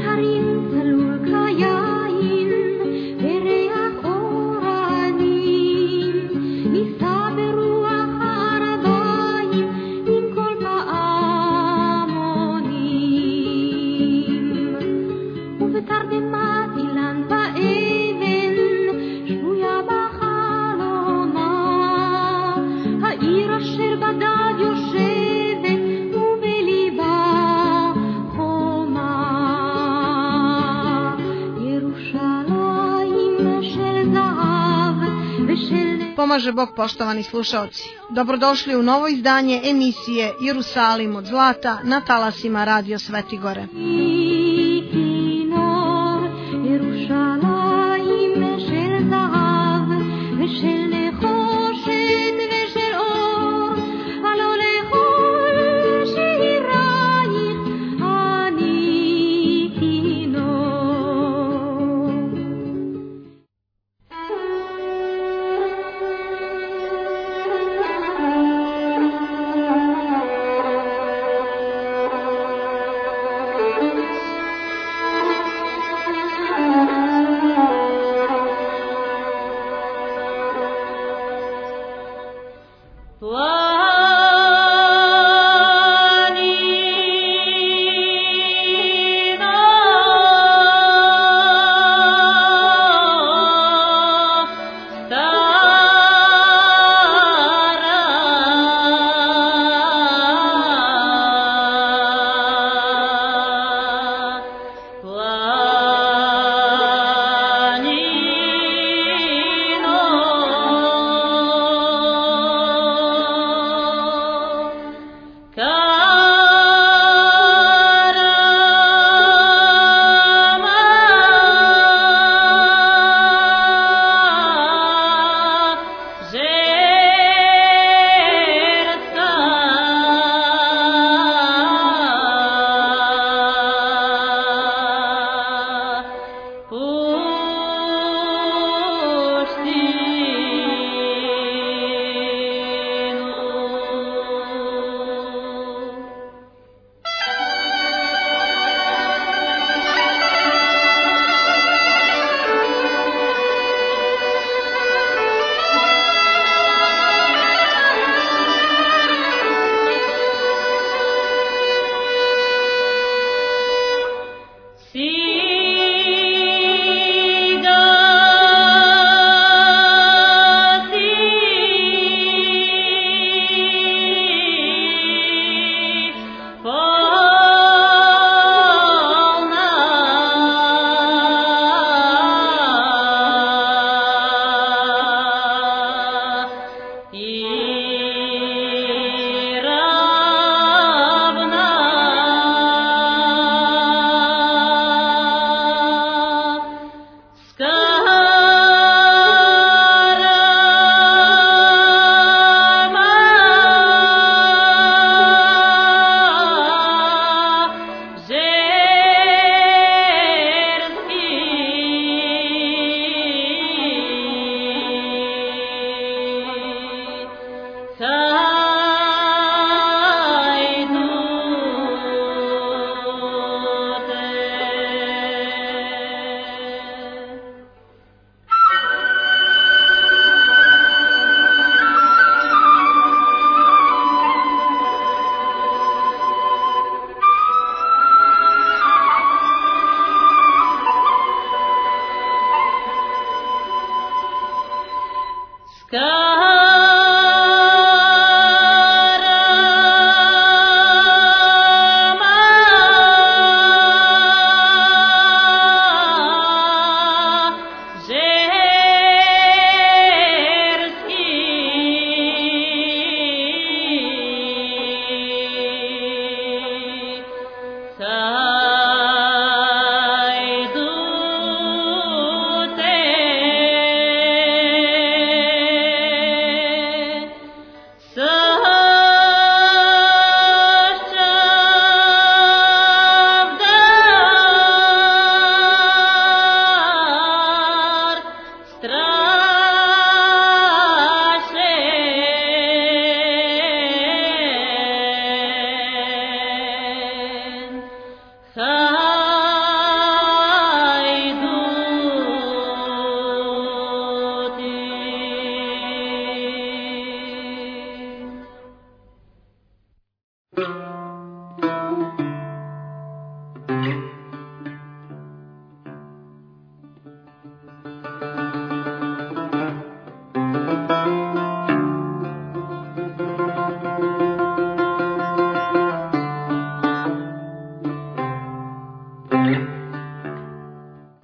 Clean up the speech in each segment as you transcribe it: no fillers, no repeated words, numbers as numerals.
Pomaže Bog, poštovani slušaoci. Dobrodošli u novo izdanje emisije Jerusalim od zlata na talasima Radio Sveti Gore.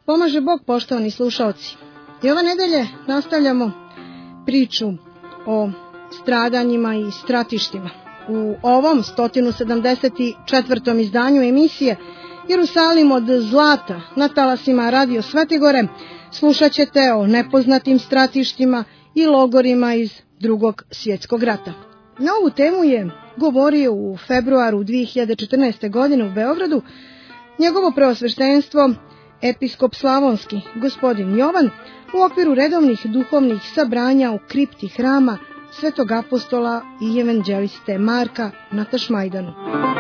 Pomaže Bog, poštovani slušaoci. I ove nedelje nastavljamo priču o stradanjima i stratištima. U ovom 174. izdanju emisije Jerusalim od zlata na talasima Radio Svetigore slušat ćete o nepoznatim stratištima i logorima iz Drugog svjetskog rata. Na ovu temu je govorio u februaru 2014. godine u Beogradu njegovo preosveštenstvo episkop Slavonski, gospodin Jovan, u okviru redovnih duhovnih sabranja u kripti hrama Svetog apostola i evanđeliste Marka na Tašmajdanu.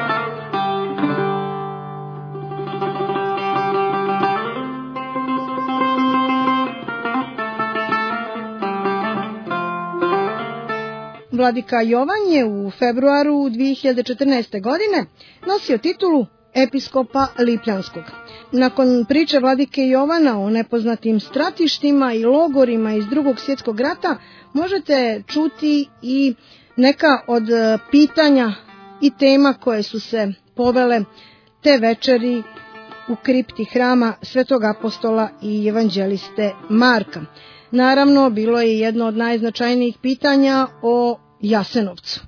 Vladika Jovan je u februaru 2014. godine nosio titulu episkopa Lipljanskog. Nakon priče vladike Jovana o nepoznatim stratištima i logorima iz Drugog svjetskog rata možete čuti i neka od pitanja i tema koje su se povele te večeri u kripti hrama Svetog apostola i evanđeliste Marka. Naravno, bilo je jedno od najznačajnijih pitanja o Jasenovcu.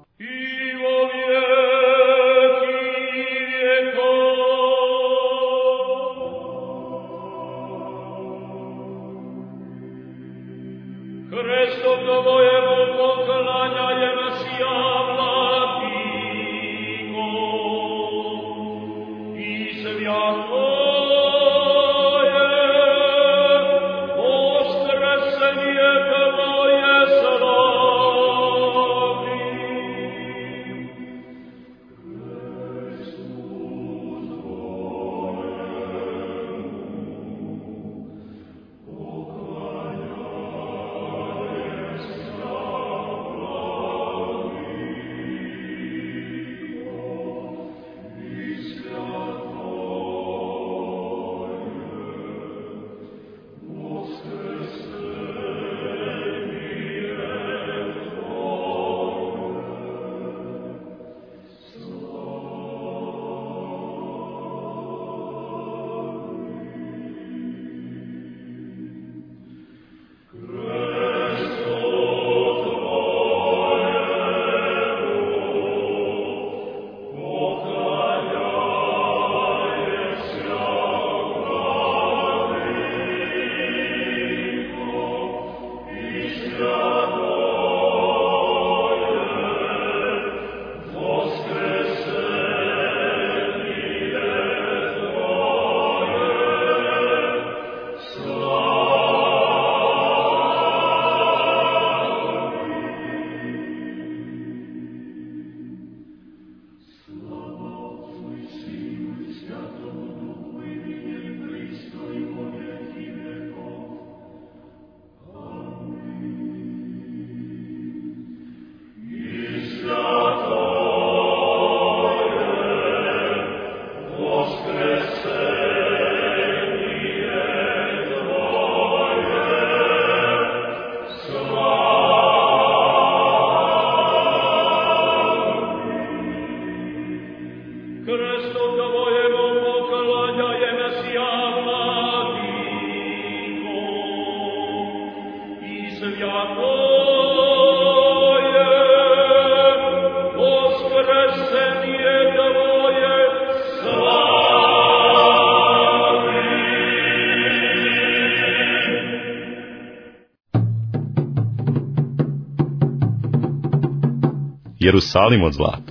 Jerusalim od zlata.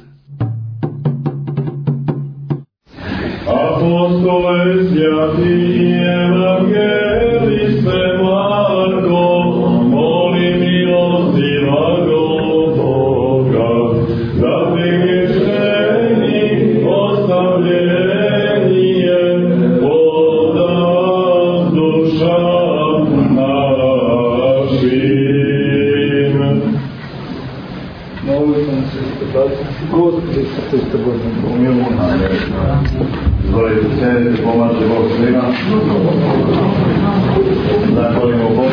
Apostole svjati evangeliste Marko, moli milostiva Boga, da prigrišeni ostavljenije podaš dušam našim. Molimo se, Gospodi, Hriste Bože, pomiluj. Izvolite sjediti, pomaže Bog svima. Zahvalimo Bogu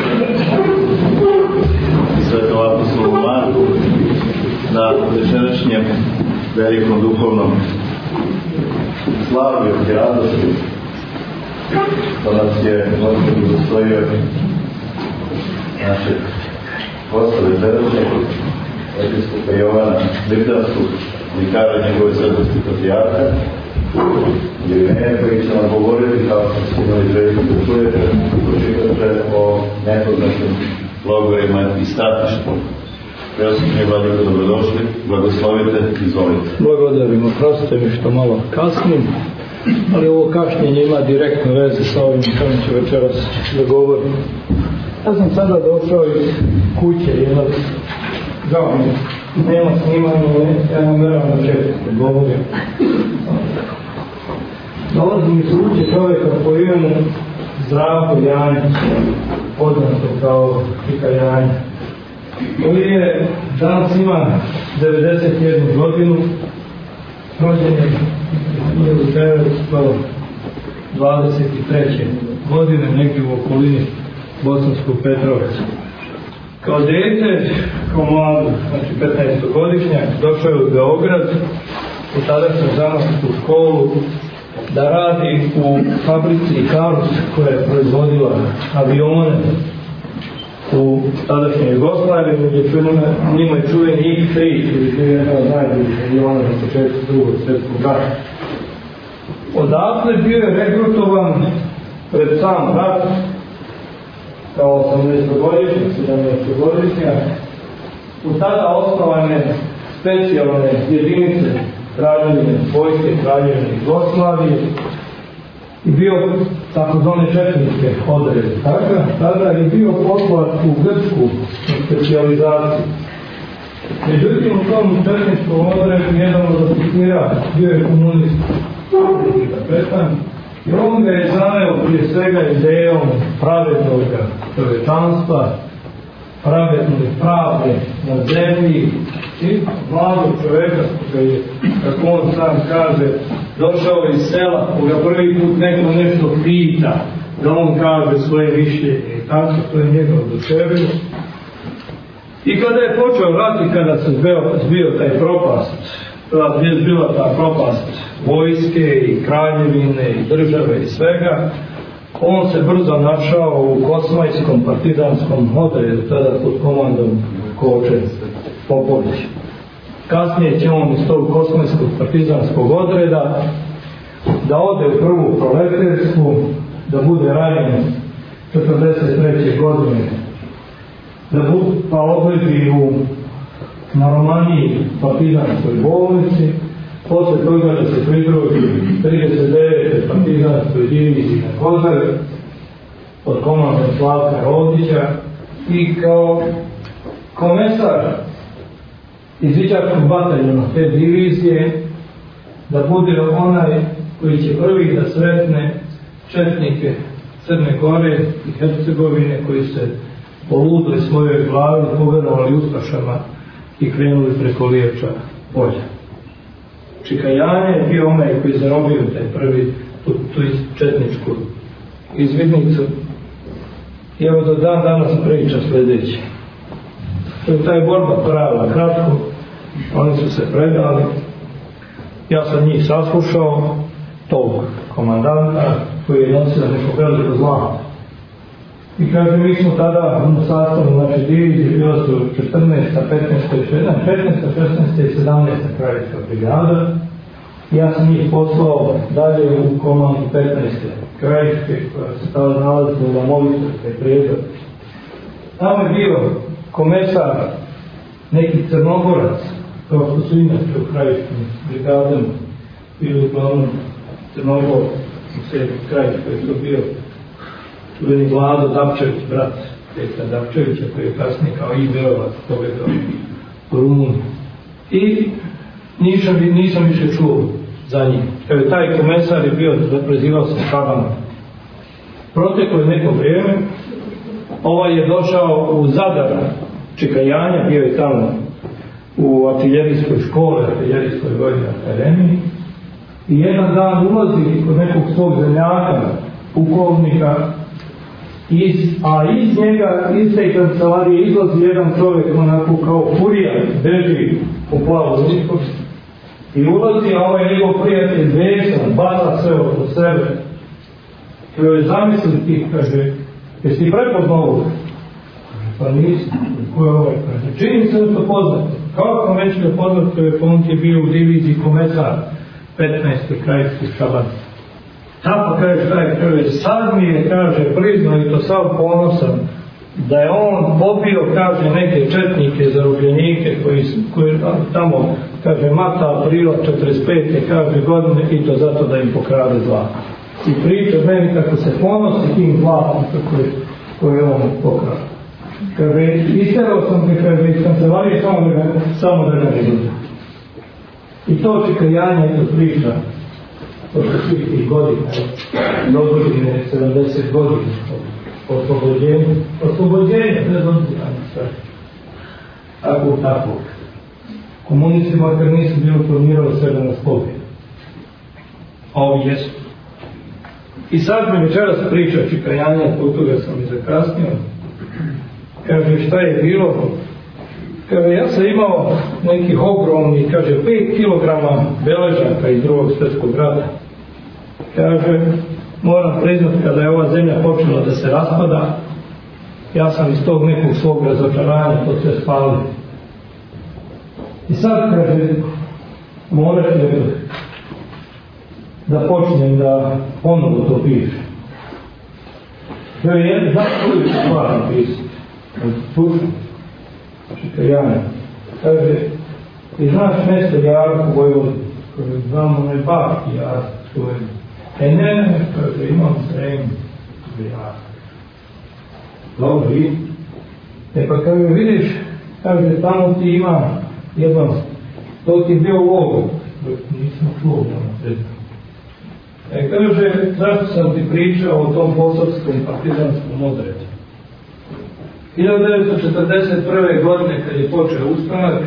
i Svetom apostolu Marku na večerašnjem velikom duhovnom slavlju i radosti. što nas je Gospod udostojio našeg gosta večerašnjeg, episkopa Jovana Lipljanskog, vikara njegove svetosti patrijarha, Irineja, koji će nam govoriti, kao što ste imali priliku da čujete, pročitate o nepoznatim logorima i stratištima. Preosnovni vladiko, dobrodošli, blagoslovite, izvolite. Благодарим, простите ми što malo kasnim, ali ovo kašnjenje ima direktno veze sa ovim što ću večeras da govorim. Ja sam sada došao iz kuće jednog, žao mi, nema snimanja, ja nam veram na često govorim. Dolazim iz kuće čovjeka po imenu Zdravko Janjić, poznato kao Čika Janjić, koji je danas ima 91 godinu, rođen je 1923. godine, negdje u okolini Bosanskog Petrovca. Kao dete, kao mladu, znači 15-godišnjak, došao je u Beograd, u tadašnju zanatsku školu, da radi u fabrici Karus koja je proizvodila avione u tadašnjoj Jugoslaviji, među njima je čuveni X-3 ili jedan od najboljih aviona na početku Drugog svjetskog rata. Odatle bio je regrutovan pred sam rat kao 18-godišnjak, 17-godišnjak, u tada osnovane specijalne jedinice Kraljevine vojske, Kraljevine Jugoslavije i bio takozvane četničke odrede. Tada je bio poslat u Grčku specijalizaciju. Međutim, u tom četničkom odredu jedan od oficira bio je komunist, i on ga je zaneo prije svega idejom pravednog čovječanstva, pravedne pravde na zemlji i mladog čovjeka koji je, kako on sam kaže, došao iz sela, koga prvi put neko nešto pita, da on kaže svoje mišljenje i tako to je njega oduševilo. I kada je počeo rat i kada se zbio taj propast, je zbila ta propast vojske i kraljevine i države i svega, on se brzo našao u Kosmajskom partizanskom odredu, tada pod komandom Koče Popovića. Kasnije će on iz tog Kosmajskog partizanskog odreda da ode u prvu proletersku, da bude ranjen 43. godine, da pa odleži na Romaniji partizanskoj bolnici, posle toga da se pridruži 39. partizanskoj diviziji na Kozare pod komandom Slavka Rodića i kao komesar izviđačkog bataljona te divizije da bude onaj koji će prvi da sretne četnike Crne Gore i Hercegovine koji se poludili svojoj glavi, poverovali ustašama i krenuli preko Liječa polja. Čika Janja je bio onaj koji zarobio taj prvi tu četničku izvidnicu i evo do dan danas priča sljedeće. Ta je borba trajala kratko, oni su se predali, ja sam njih saslušao, tog komandanta koji je nosio neko veliko zlato. I kaže, mi smo tada u sastavu, znači divizije, bilo su 14. 16. i 17. kraljevska brigada. Ja sam njih poslao dalje u komandu 15. kraljevske, koja se tada nalazila u Lamovicovskoj prijedor. Tamo je bio komesar, neki Crnogorac, kao što su inače u kraljevskim brigadama, bili uglavnom Crnogor, u sebi kraljevskoj je to bio čuveni Vlado Dapčević, brat Petra Dapčevića, koji je kasnije kao i Berovac povedao u Rumuniju. I nisam više čuo za njih. Evo, taj komesar je bio, prezivao se Šaban. Proteklo je neko vrijeme, ovaj je došao u Zadar Čika Janja, bio je tamo u artiljerijskoj školi, artiljerijskoj vojnoj akademiji, i jedan dan ulazi kod nekog svog zemljaka, pukovnika, a iz njega, iz te kancelarije izlazi jedan čovjek onako kao furija, beži u plavu uniformu i ulazi, a ovaj njegov prijatelj besan, baca sve oko sebe. Zamisli ti, kaže, jesi ti prepoznao ovo? Pa nisam, ko je ovaj? Čini se da to poznat. Kako već ga poznat, on je bio u diviziji komesar 15. krajski šaban. Pa kaže, šta je, kaže, sad mi je, kaže, priznao i to sav ponosan, da je on pobio, kaže, neke četnike, zarobljenike koji tamo, kaže, marta aprila 45. kaže godine i to zato da im pokrade zlato. I priča meni kako se ponosi tim zlatom koje on pokrade. Kaže, isterao sam te, kaže, iz kancelarije samo da ga ne vidim. I to čekajanje, eto priča, posle svih tih godina, do godine 70 godina, oslobođenje, bez obzira sve. Tako. Komunisti makar nisu bili planirali sve da nas pobiju. A ovi jesu. I sad mi večeras priča čekajanja, zbog toga sam i zakasnio. Kaže, šta je bilo? Kaže, ja sam imao nekih ogromnih, kaže, 5 kilograma beležaka iz Drugog svjetskog rata. Kaže, moram priznati, kada je ova zemlja počela da se raspada, ja sam iz tog nekog svog razočaranja to sve spalio. I sad, kaže, moraš da počnem da ponovo to piše. Kaže, je zakoju stvar napisati. Slušam. Čekajanje. Kaže, ti znaš mjesto Jarku u Vojvodini? Kaže, znam onaj Baki Jarku u Vojvodini. Ne, kaže, imam sremu za Jarku. Dobro, i? Pa kaže, vidiš, kaže, tamo ti ima jedan, to ti bio logor, nisam čuo ono sredno. Kaže, zašto sam ti pričao o tom posavskom partizanskom odredu? 1941. godine, kad je počeo ustanak,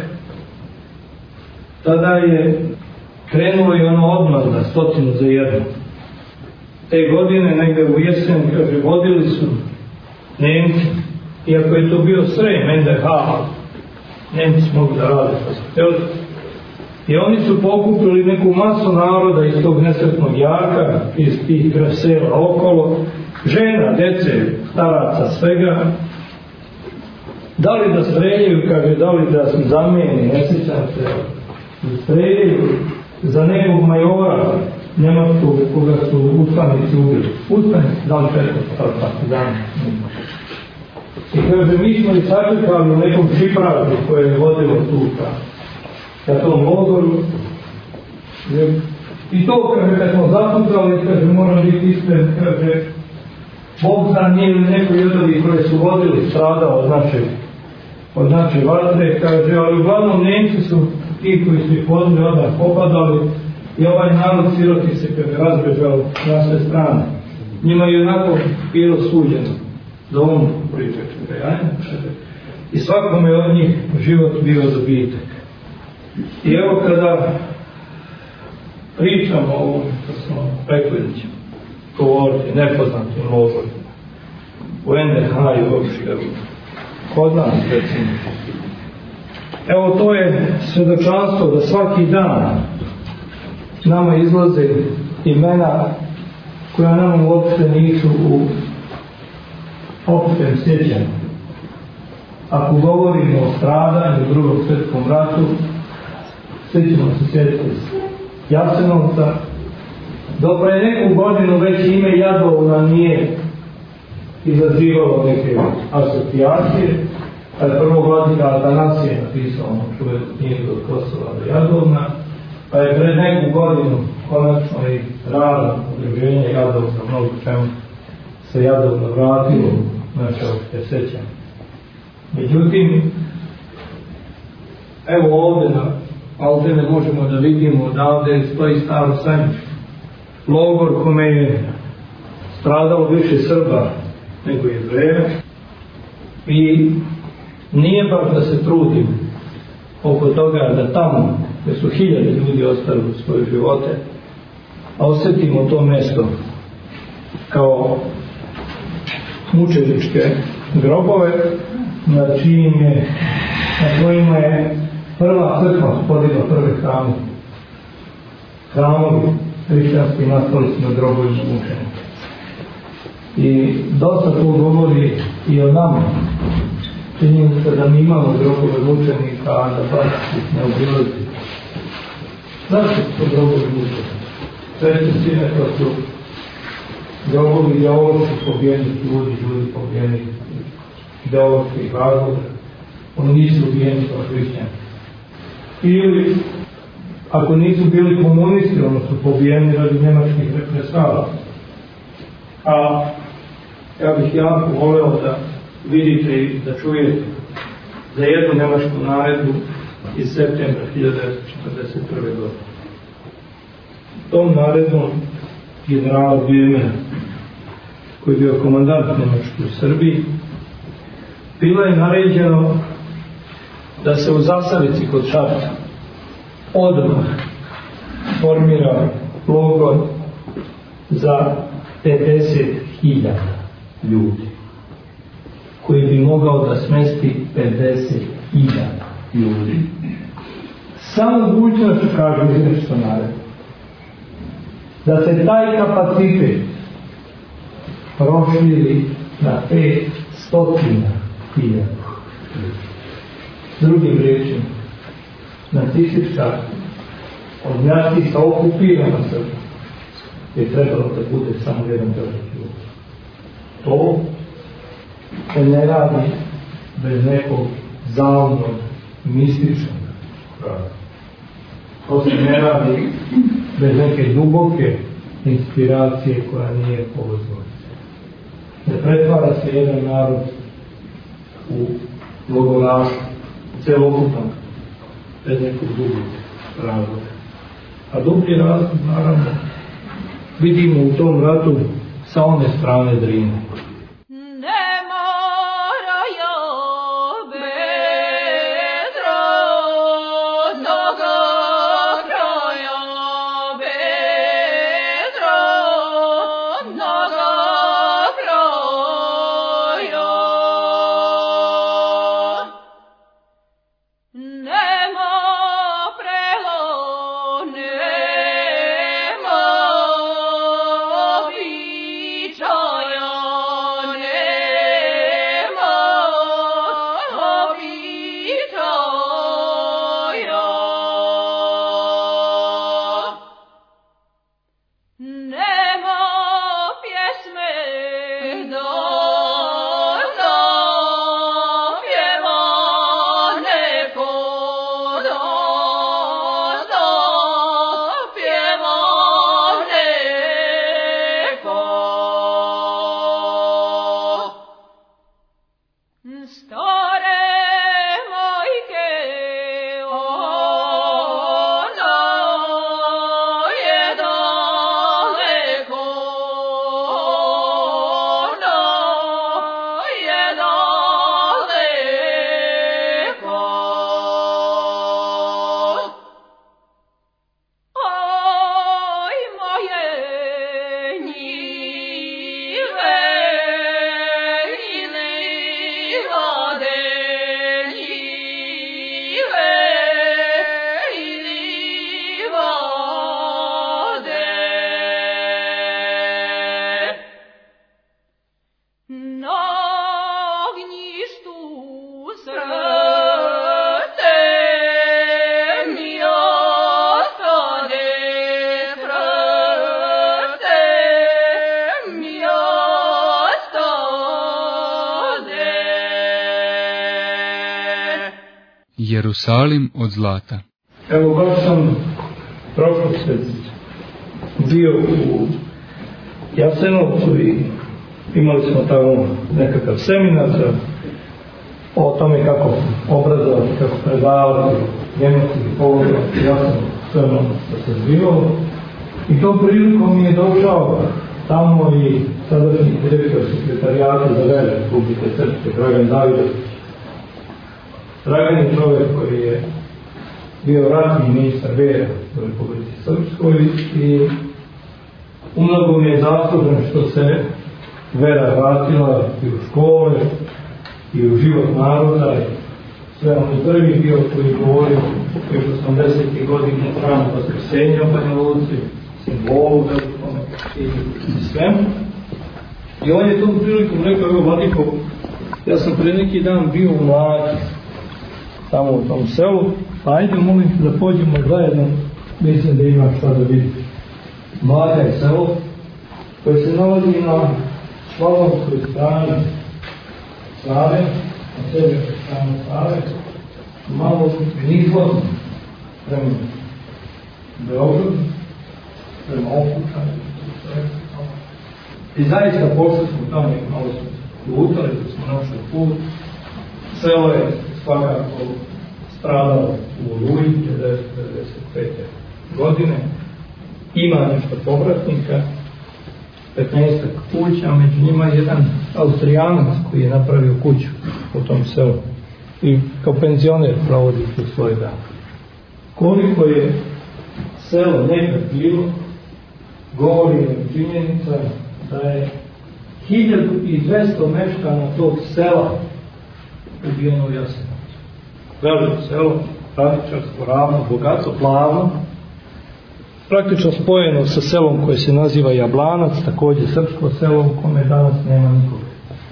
tada je krenulo i ono odmazda 101. Te godine, negde u jesen, kaže, vodili su Nemci, iako je to bio Srem, NDH, Nemci mogu da rade što su htjeli. I oni su pokupili neku masu naroda iz tog nesretnog Jarka, iz tih sela okolo, žena, dece, staraca, svega. Da li da streljaju, kaže, da li da se zamijeni, ne sjećam se, da streljaju za nekog majora njemačkog koga su ustanici ubili. Ustanici, da li četvrta partizani. I kaže, mi smo i sačekali u nekom šipražu koje je vodilo tu ka tom logoru. I to, kaže, kad smo zapucali, kaže, moram biti iskren, kaže, Bogdan nije ili neko jedovi koje su vodili stradao od naše vatre, kaže, ali uglavnom Nemci su ti koji su ih vodili odmah popadali i ovaj narod siroti se kada razbežao na sve strane. Njima je onako bilo suđeno da on priča čekajanje i svakome od njih život bio dobitak. I evo kada pričamo o ovom, što smo rekli da ćemo govoriti nepoznatim logorima u NDH i uopšte kod nas, recimo. Evo, to je svjedočanstvo da svaki dan nama izlaze imena koja nam uopšte nisu u opštem sjećanju. Ako govorimo o stradanju u Drugom svjetskom ratu, svi ćemo se sjetiti Jasenovca. Do pre neku godinu već ime Jadovna nije izazivalo neke asocijacije. Prvo vladika Atanasije napisao čuvenu knjigu od Kosova do Jadovna, pa je pred neku godinu konačno i rada udruženja Jadovna, mnogo čemu se Jadovna vratilo u naše opšte sećanje. Međutim, evo ovdje na Aldene možemo da vidimo odavde stoji Staro Sajmište. Logor kome je stradalo više Srba nego Jevreja i nije baš da se trudim oko toga da tamo gdje su 1000 ljudi ostavili svoje živote, a osjetimo to mjesto kao mučeničke grobove na kojima je prva crkva podigla prve hrame. Hramovi hrišćanski nastali su na grobovima mučenika. I dosta to govori i o nama. Činjenica da mi imamo grobove mučenika, a da baš ih ne obilazi. Zašto su to grobovi mučenika? Češće sine to su grobovi ideoloških pobijenih ljudi pobijenih ideoloških razloga. Oni nisu ubijeni kao hrišćani. Ili, ako nisu bili komunisti, oni su pobijeni radi njemačkih represala. A ja bih jako voleo da vidite i da čujete za jednu njemačku naredbu iz septembra 1941. godine. Tom naredbom generala Bjemena, koji je bio komandant Njemačke u Srbiji, bilo je naređeno da se u Zasavici kod Šapca odmah formira logor za 50.000 ljudi, koji bi mogao da smesti 50.000 ljudi. Samo mogućnost, kažu izrečno naredno, da se taj kapacitet proširi na 500.000. Drugim rečima, nacistička odnjačica okupirana Srbija je trebalo da bude samo jedan držav ljudi. To se ne radi bez nekog zaumnog, mističnog razloga. To se ne radi bez neke duboke inspiracije koja nije povezana. Ne pretvara se jedan narod u logorašu, celokupan, bez nekog drugog razloga. A dublji razlog, naravno, vidimo u tom ratu sa one strane Drine. Jerusalim od zlata. Evo, baš sam prošle bio u Jasenovcu i imali smo tamo nekakav seminar o tome kako obrazovati, kako predavati njemački položaj Jasenovcu, sve ono što se zbivalo. I tom prilikom mi je došao tamo i sadašnji direktor sekretarijata za vere Republike Srpske, Dragan Davidović. Dragan je čovjek koji je bio ratni ministar vere u Republici Srpskoj i umnogo mi je zaslužen što se vera vratila i u škole i u život naroda. Sve on je prvi bio koji govorio još 80. godine hranu Vaskrsenja u Banja Luci, simbolu velikom i svemu. I on je tom prilikom rekao, evo vladiko, ja sam pre neki dan bio u Mlaki, tamo u tom selu, pa ajde molim te da pođemo zajedno, mislim da ima šta da vidi. Mlaka je selo koje se nalazi na slavonskoj strani Save, na severnoj strani Save, malo nizvodno prema Beogradu, prema Okučanu. I zaista pošli smo tamo i malo smo lutali, da smo našli put. Selo je svakako stradalo u Oluji 1995. godine. Ima nešto povratnika, 15 kuća, među njima jedan Austrijanac koji je napravio kuću u tom selu i kao penzioner provodi tu svoj dan. Koliko je selo nekad bilo, govori činjenica da je 1200 meštana tog sela ubijeno u Jasenovcu. Veliko selo, radičarsko, ravno, bogato, plavno, praktično spojeno sa selom koje se naziva Jablanac, također srpsko selo u kome danas nema nikoga.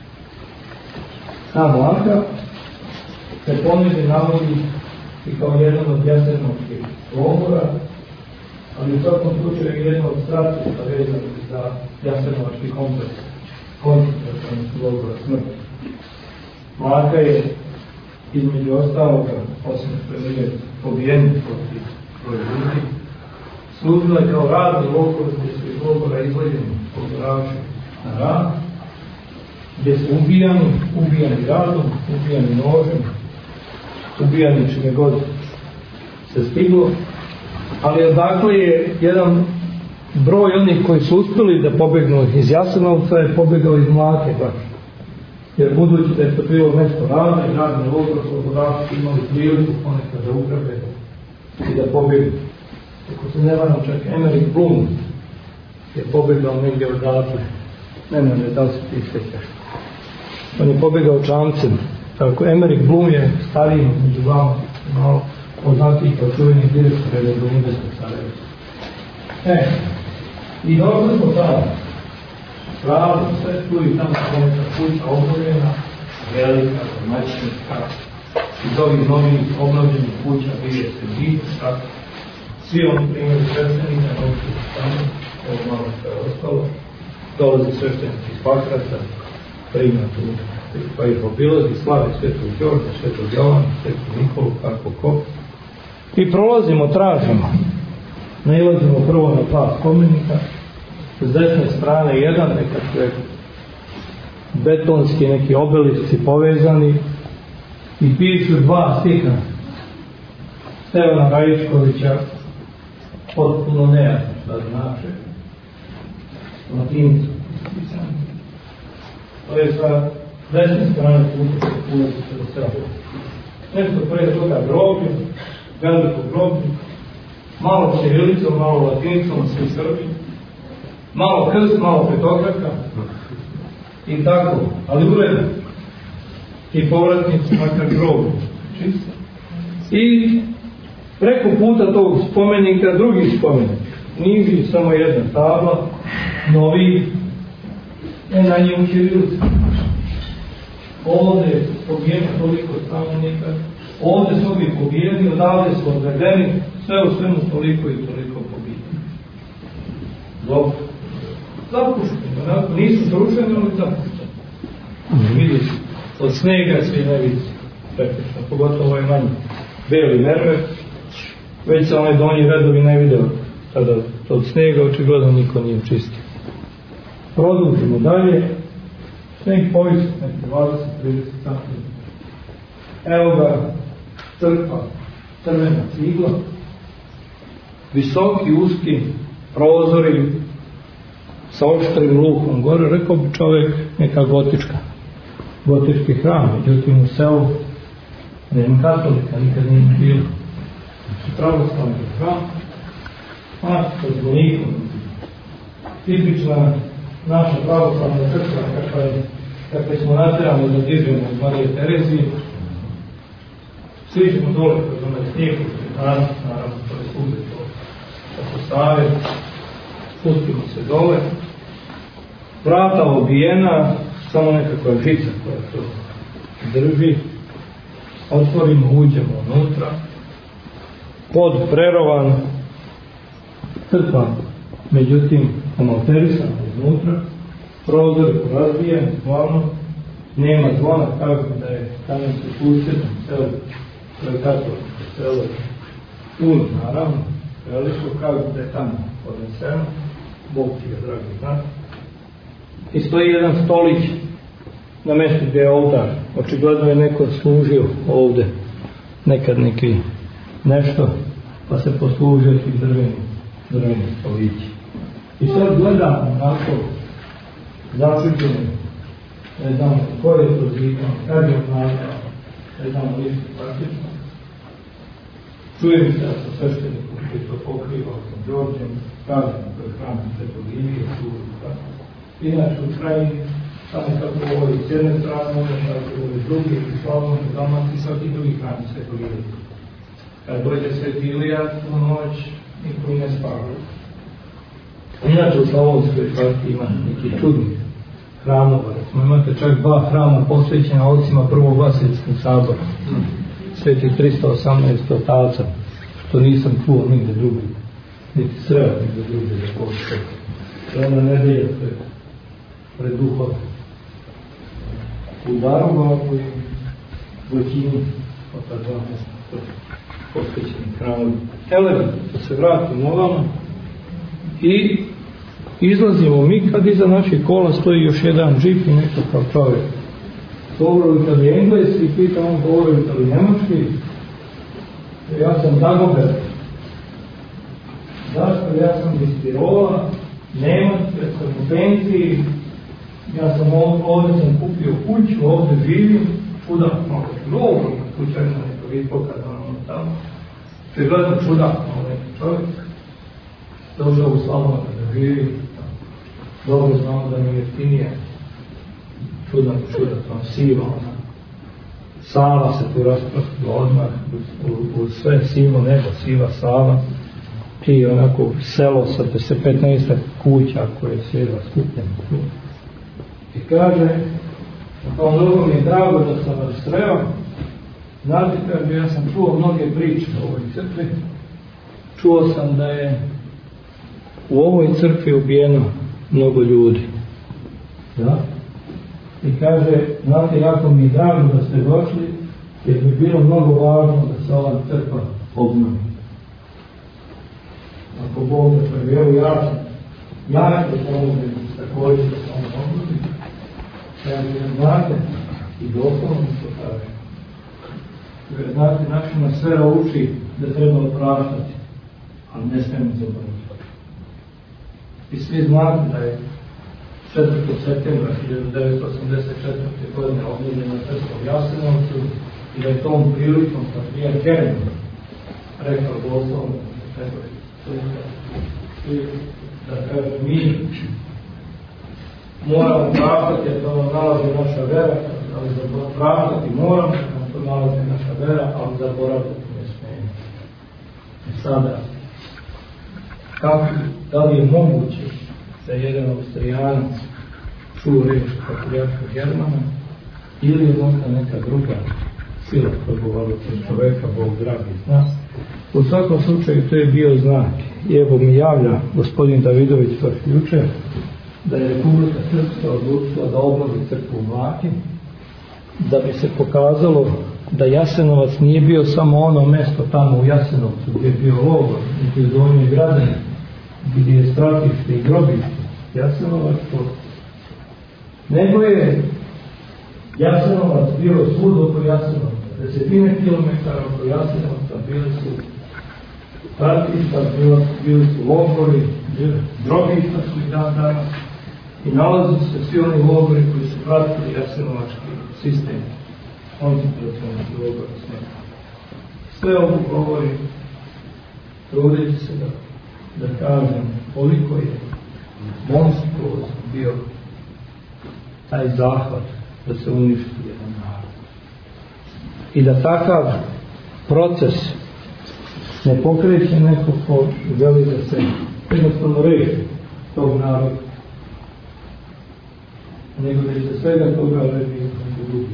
Ta Mlaka se ponegdje navodi i kao jedan od jasenovskih logora, ali u svakom slučaju jedno od stratišta vezanih za jasenovački kompleks, koncentracionih logora smrti. Mlaka je između ostaloga, osim što je pobijenih protiv ljudi, služila je kao radni logor gdje su iz logora izvoljeni logoraši na rad, gdje su ubijani radom, ubijani nožem, ubijani čime god se stiglo, ali odakle je jedan broj onih koji su uspjeli da pobegnu iz Jasenovca je pobegao iz Mlake baš. Jer budući da je to bilo mesto rada i radni logor, logoraši imali priliku ponekad da ugrabe i da pobegnu. Ako se ne varam, čak Emmerich Blum je pobegao negdje odatle. Ne, da li se ti sjećaš. On je pobegao čamcem. Tako, Emmerich Blum je stariji među vama, malo poznatiji kao čuveni direktor Univerziteta Sarajeva. I došli smo tamo. Pravno, sve tu i tamo neka kuća obnovljena, velika, domaćinska. Iz ovih novih obnovljenih kuća vide se dica. Svi oni primjeri sveštenika, novci su tamo, ovo malo što je ostalo. Dolazi sveštenici iz Pakraca, prima tu, pa ih obilazi, slavi Svetog Đorđa, Svetog Jovana, Svetog Nikolu, kako ko. I prolazimo, tražimo. Nailazimo prvo na dva spomenika, s desne strane jedan, nekakve betonski neki obelisci povezani i pišu dva stiha Stevana Raičkovića, potpuno nejasno šta znači, latinicom. To je sa desne strane puta se ulazite do sela. Nešto pre toga groblje, veliko groblje, malo ćirilicom, malo latinicom, svi Srbi, malo krst, malo petokraka i tako, ali uredno. I povratnici makar groblje, čisto. I preko puta tog spomenika drugi spomenik, niži samo jedna tabla, novi, na njemu ćirilica. Ovdje je pobijeno toliko stanovnika, ovdje su ovi pobijeni, odavde su odvedeni, sve u svemu toliko i toliko pobijeni. Dobro. Zapušteni, onako, nisu srušeni, ali zapušteni. Vidiš, od snega svi ne vidi, praktično, pogotovo ovaj manji. Beli mermer, već se onaj donji redovi ne video, tada od snega očigledno niko nije čistio. Produžimo dalje, sneg povisi, neki 20-30 cm. Evo ga, crkva, crvena cigla, visoki, uski prozori sa oštrim lukom gore, rekao bi čovjek neka gotički hram, međutim u selu nema katolika, nikad nije bilo. Znači pravoslavni hram, a sa zvonikom, tipična naša pravoslavna crkva, kakve smo natjerali da dižemo od Marije Terezije. Svi ćemo dole kroz onaj snijeg, naravno, to je svugdje to, kako stave, spustimo se dole vrata obijena, samo nekakva žica koja to drži. Otvorimo, uđemo unutra, pod prerovan, crkva, međutim omalterisan iznutra, prozor razbijen, glavno, nema zvona, kako da je tamo se susjedno selo, to je katoličko selo, puno naravno, veliko, kako da je tamo odneseno, Bog ti ga dragi zna. I stoji jedan stolić na mjestu gdje je oltar, očigledno je neko služio ovdje, nekad neki nešto, pa se poslužio ti drveni stolići. I sad gledam onako začuđeno, ne znam ko je to zidano, kad je obnavljao, ne znam listu praktično. Čujem se da sam sveštenikom koji to pokrivao sa Đorđem, kažem to je hram Svetog Ilije, inače u Krajini, samo kako govori s jedne strane, onda kako govori drugi, u Slavonju, Dalmaciji, svaki drugi hram Svetog Ilije. Kad dođe Sveti Ilija u noć, niko ne spava. Inače u Slavonskoj kvarti ima neki čudni hramova. Imate čak 2 hrama posvećena ocima Prvog Vaseljskog sabora. Sveti 318 otaca, što nisam čuo nigde drugi, niti sreo nigde drugi da postoje. Ona nedelja pred duhom. U Darubavu i Vojkini, od ta 2 mjesta posvećenih hramova. Evo, da se vratimo ovamo i izlazimo mi kad iza naših kola stoji još jedan džip i nekakav čovjek. Govorite li engleski, pitam on govorite li njemački. Ja sam Dagober. Zašto? Ja sam iz Tirola, Nemac, ja sam u penziji, ja sam ovdje sam kupio kuću, ovdje živim, čudak malo, ogromna kuća, ima neko vid pokazano tamo. Pregledno čudak malo neki čovjek, došao u Slavonu da živi, dobro znamo da mi je jeftinije. Čudan, siva ona. Sava se tu rasprostila odmah, u sve sivo nebo, siva Sava. I onako selo sa 15 kuća koje je sve raskupljeno. I kaže, kao mnogo mi je drago da sam vas sreo. Znate, kaže, ja sam čuo mnoge priče o ovoj crkvi. Čuo sam da je u ovoj crkvi ubijeno mnogo ljudi. Da? I kaže, znate, jako mi je drago da ste došli, jer bi bilo mnogo važno da se ova crkva obnovi. Ako Bog da prevjeru, ja ću pomoći također da se ono obnovi. Kaže, znate, i doslovno to kaže. Jer, znate, našima sfera uči da treba opraštati, ali ne smijemo zaboraviti. I svi znate da je 4. septembra 1984. godine obnovljena crkva u Jasenovcu i da je tom prilikom patrijarh Jeremija rekao doslovno da kaže mi moramo praštati jer to nam nalazi naša vera, ali praštati moramo jer nam to nalazi naša vera, ali zaboraviti ne smijemo. I sada, da li je moguće da je jedan Austrijanac čuo reč patrijarha Germana ili je možda neka druga sila progovorila od čoveka, Bog dragi zna. U svakom slučaju to je bio znak. I evo mi javlja gospodin Davidović jučer da je Republika Srpska odlučila da obnovi crkvu u Mlaki, da bi se pokazalo da Jasenovac nije bio samo ono mesto tamo u Jasenovcu gdje je bio logor, gdje je Donji Gradani, gdje je stratište i grobište Jasenovac, nego je Jasenovac bio svud oko Jasenovca, 10 kilometara oko Jasenovca bili su stratišta, bili su logori, grobišta su i dan danas i nalazi se svi oni logori koji su pratili jasenovački sistem, koncentracioni logori smrti. Sve ovo govori, trudeći se da kažem koliko je monstruozno bio taj zahvat da se uništi jedan narod. I da takav proces ne pokreće neko ko želi da se jednostavno reši tog naroda. nego da se svega toga redi neki drugi.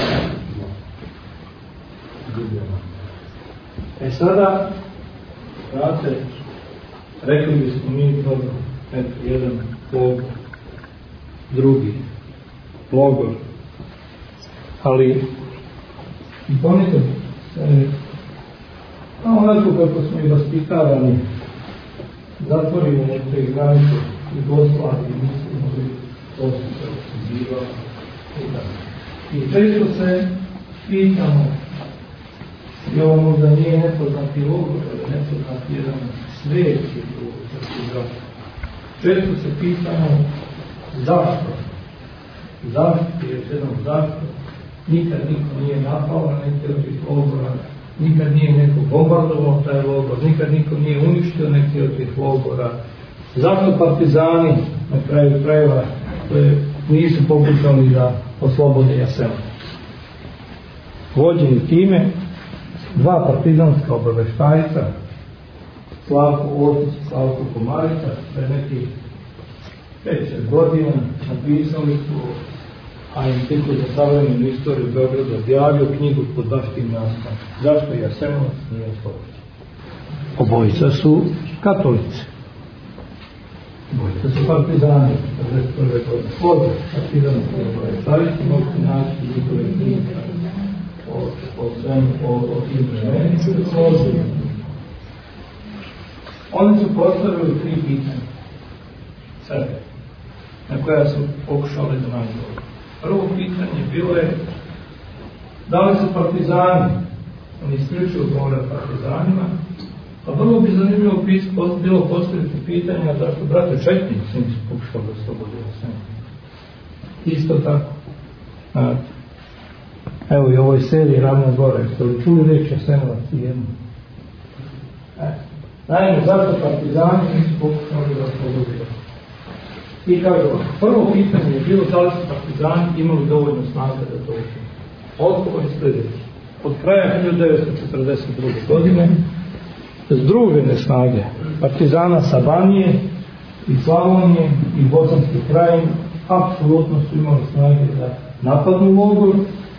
Sada, znate, rekli bismo mi dobro, eto, jedan logor, drugi logor, ali ponekad se, onako kako smo i vaspitavani, zatvorimo te granice Jugoslavije, mislimo da to se osuđiva i često se pitamo, i ovo možda nije nepoznati logor, ali nepoznati jedan svijet u često se pitamo zašto? Zašto? Nikad niko nije napao na neke od tih logora, nikad nije neko bombardovao taj logor, nikad niko nije uništio neke od tih logora. Zašto partizani na kraju krajeva nisu pokušali da oslobode Jasenovac? Vođeni time, dva partizanska obaveštajca, Slavko Ortić i Slavko Komarica, pre nekih 5-6 godina napisali su, a Institut za savremenu istoriju Beograda objavio knjigu pod baš tim naslovom. Zašto Jasenovac nije oslobođen? Obojica su katolici. Obojica su partizani. 1941. godine. Od partizanske obaveštajci mogu naći njihove knjige o tim vremenima. Oni su postavili 3 pitanja sebe, na koja su pokušali da nađu odgovor. Prvo pitanje bilo je da li su partizani, oni isključivo govore partizanima, a vrlo bi zanimljivo bilo postaviti pitanja zašto brate četnici nisu pokušali da oslobode Jasenovac. Isto tako. Evo i u ovoj seriji Ravna Gora, jeste li čuli reći Jasenovac i jedno? Naime, zašto partizani nisu pokušali da oslobode? I kažu, prvo pitanje je bilo da li su partizani imali dovoljno snage da to učine. Odgovor je sljedeći. Od kraja 1942. godine združene snage partizana sa Banije i Slavonije i Bosanske krajine apsolutno su imali snage da napadnu logor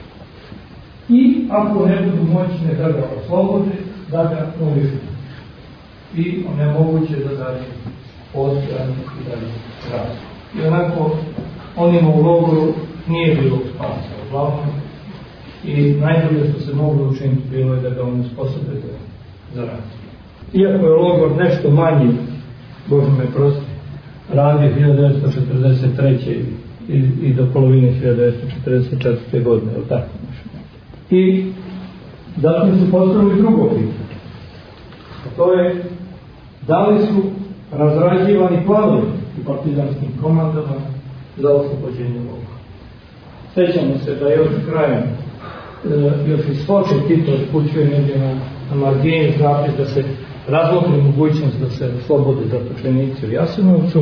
i ako ne budu moćne da ga oslobode, da ga unište. I onemoguće da dalje postojanje i dalje rastu. I onako onima u logoru nije bilo spasa uglavnom i najbolje što se moglo učiniti bilo je da ga on usposobe za rad. Iako je logor nešto manji, Bože me prosti, radio 1943. i do polovine 1944. godine, ili tako nešto. I zatim su postavili drugo pitanje. To je da li su razrađivani planovi u partizanskim komandama za oslobođenje logora. Sjećamo se da je još krajem, još iz Foče Tito upućuje negdje na margini zapis da se razmotri mogućnost da se oslobode zatočenici u Jasenovcu,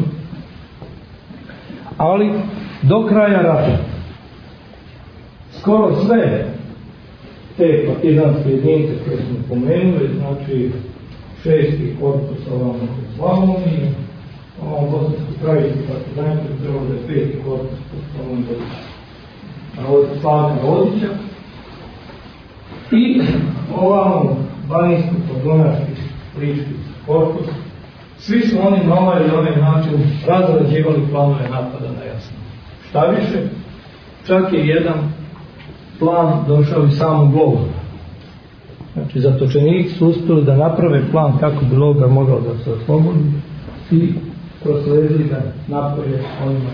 ali do kraja rata skoro sve te partizanske jedinice koje smo pomenuli, znači 6. korpus ovamo u Slavoniji, ovom Bosanski krajiški partizani trebalo da je 5. korpus ovamo od Slavka Rodića i ovamo Banijsko-Podunavski lički korpus. Svi su oni na ovaj ili onaj način razrađivali planove napada na Jasenovac. Šta više, čak je jedan plan došao iz samog logora. Znači, zatočenici su uspjeli da naprave plan kako bi logor mogao da se oslobodi i prosledili ga napolje onima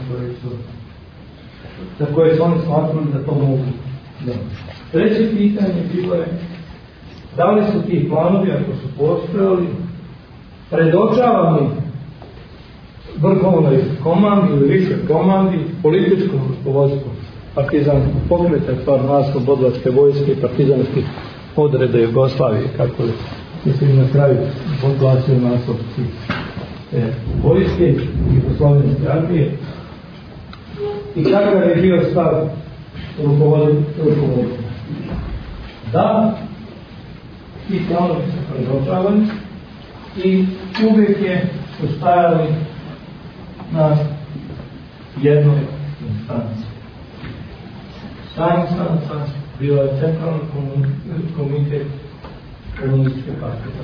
za koje su oni smatrali da to mogu. Treće pitanje bilo je da li su ti planovi, ako su postojali, predočavani vrhovnoj komandi ili više komandi, političkom rukovodstvu partizanskog pokreta, Narodnooslobodilačke vojske i partizanskih odreda Jugoslavije, kako je se na kraju podglasio naslov vojske i Jugoslovenske armije i kakav je bio stav rukovodstva. Da, ti planovi su predočavani i uvijek su stajali na jednoj instanci. Stanislaca bio je centralni komitet komunističke partije,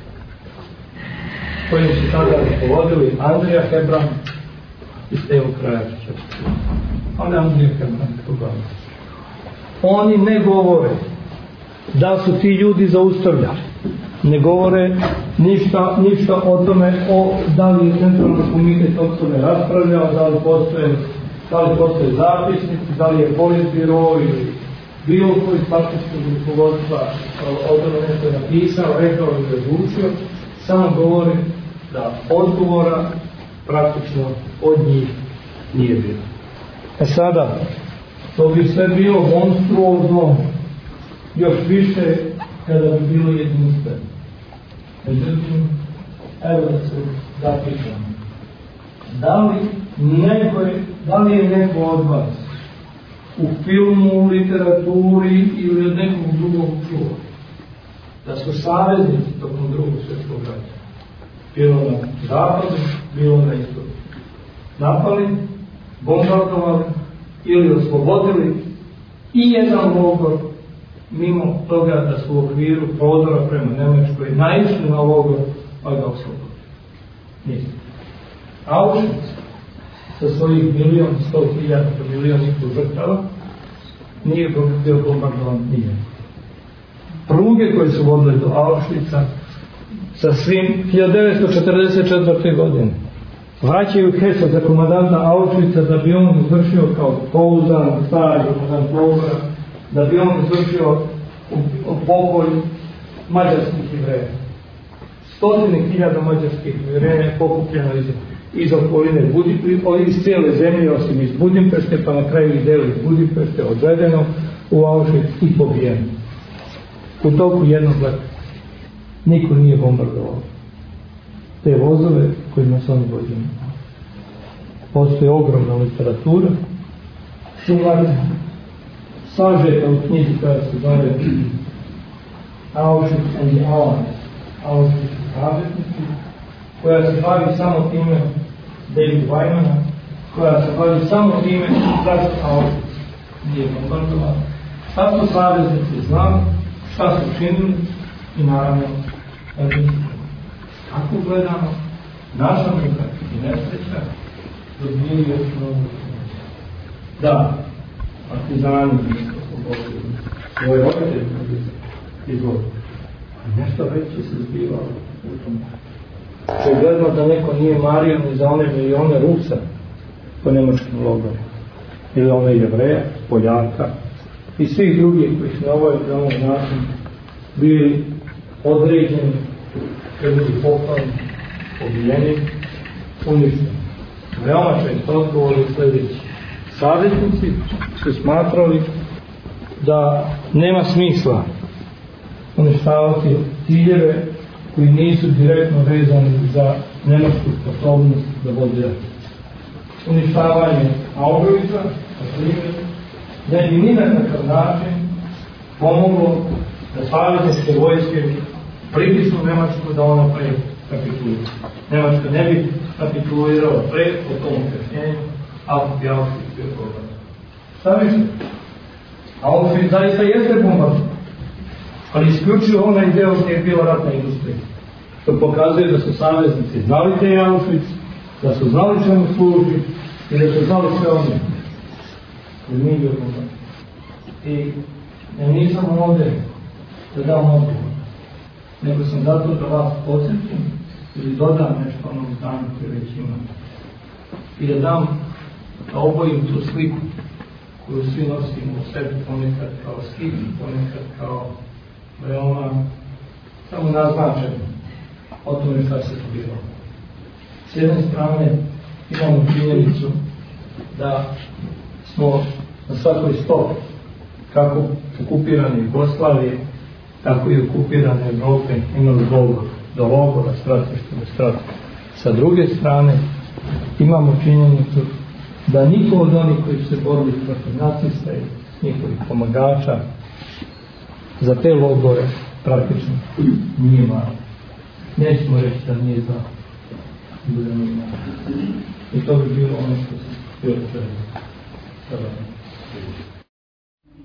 kojim su tada rukovodili Andrija Hebrang i Stevo Krajačić. Ali Andrija Hebrang pogledali. Oni ne govore da su ti ljudi zaustavljali, ne govore ništa o tome, da li je centralni komitet o tome raspravljao, da li postoje zapisnici, da li je politbiro ili bilo koji partijskog rukovodstva o tome nešto je napisao, rekao ili razlučio, samo govori da odgovora praktično od njih nije bilo. Sada, to bi sve bilo monstruozno, još više kada bi bilo jedinstveno. Međutim, evo da se zapišamo. Da li je neko od vas u filmu, literaturi ili od nekog drugog čuo da su saveznici tokom drugog svjetskog rata, bilo na zapadu, bilo na istoku, napali, bombardovali ili oslobodili i jedan logor, mimo toga da su u okviru prodora prema Nemačkoj naišli na logor, pa ga oslobodili? Nisu. Auschwitz sa svojih 1.100.000 1.500.000 žrtava nije bio bombardovan nije. Pruge koje su vodile do Auschwitza sa svim 1944. godine vraćaju Hesa za komandanta Auschwitza da bi on izvršio kao pouzdan stari komandant logora, da bi on izvršio pokoj mađarskih Jevreja. 100.000 mađarskih Jevreja pokupljeno iz okoline iz cijele zemlje, osim iz Budimpešte, pa na kraju i delu iz Budimpešte, odvedeno u Auschwitz i pobijeno. U toku jednog leta niko nije bombardovao te vozove kojima su oni vođeni. Postoji ogromna literatura, sažeta u knjizi koja se zove Auschwitz and the Allies, Auschwitz i saveznici, koja se bavi samo time, David Weinmana, koja se bavi samo time zašto Auschwitz nije bombardovan, šta su saveznici znali, šta su činili i naravno ako gledamo naša muka i nesreća dobili još mnogo. Da, partizani nisu oslobodili svoje roditelje izvod. Nešto veće se zbivalo u tom. Gledamo da neko nije mario ni za one milione Rusa po nemačkim logorima. Ili one Jevreja, Poljaka i svih drugih koji su na ovaj način bili određeni, krvni poklani, pobijeni, uništeni. Veoma često odgovori sljedeći. Saveznici su smatrali da nema smisla uništavati ciljeve koji nisu direktno vezani za nemačku sposobnost da vodi rat. Uništavanje Auschwitza, na primjer, ne bi ni na takav način pomoglo da savezničke vojske pritisnu Nemačku da ona pre kapitulira. Nemačka ne bi kapitulirala pre po tom objašnjenju, ako bi Auschwitz bio bombardovan. Šta mislite? Auschwitz zaista jeste bombardovan, ali isključio onaj deo gdje je bila ratna industrija. Što pokazuje da su saveznici znali te Auschwitz, da su znali čemu služi i da su znali sve ono. Jer nije bio bombardovan. I nisam ovdje da dam odgovor, nego sam zato da vas podsjetim ili dodam nešto onom znanju koje već imam. I da dam, da obojim tu sliku koju svi nosimo u sebi, ponekad kao skid, ponekad kao veoma samo naznačeno o tome šta se zbilo. S jedne strane imamo činjenicu da smo na svakoj stopi, kako okupirane Jugoslavije, tako i okupirane Evrope imali do logora, stratište do stratište. Sa druge strane imamo činjenicu da niko od onih koji su se borili protiv nacista i njihovih pomagača za te logore praktično nije malo. Nećemo reći da nije znao. I to bi bilo ono što se htio da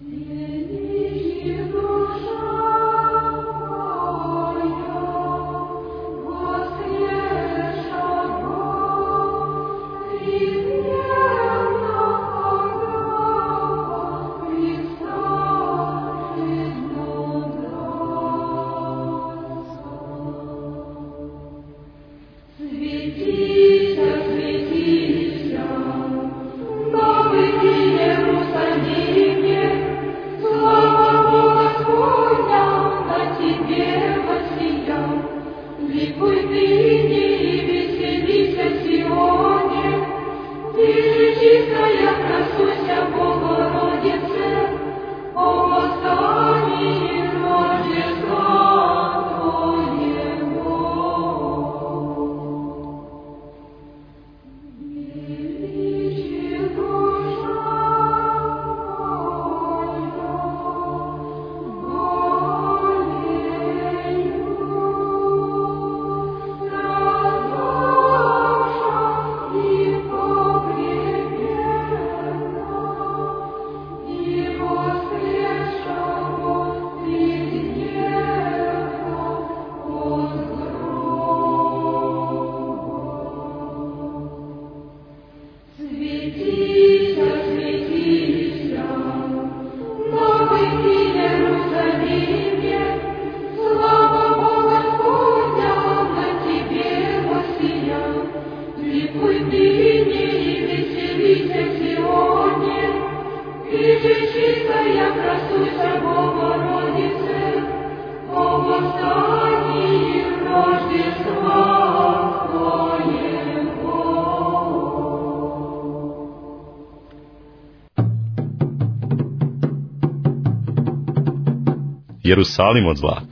Jerusalim od zlata.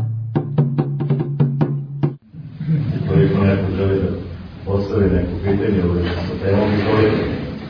Koliko neko želi da postavi neko pitanje u vezi sa temom, izvolite.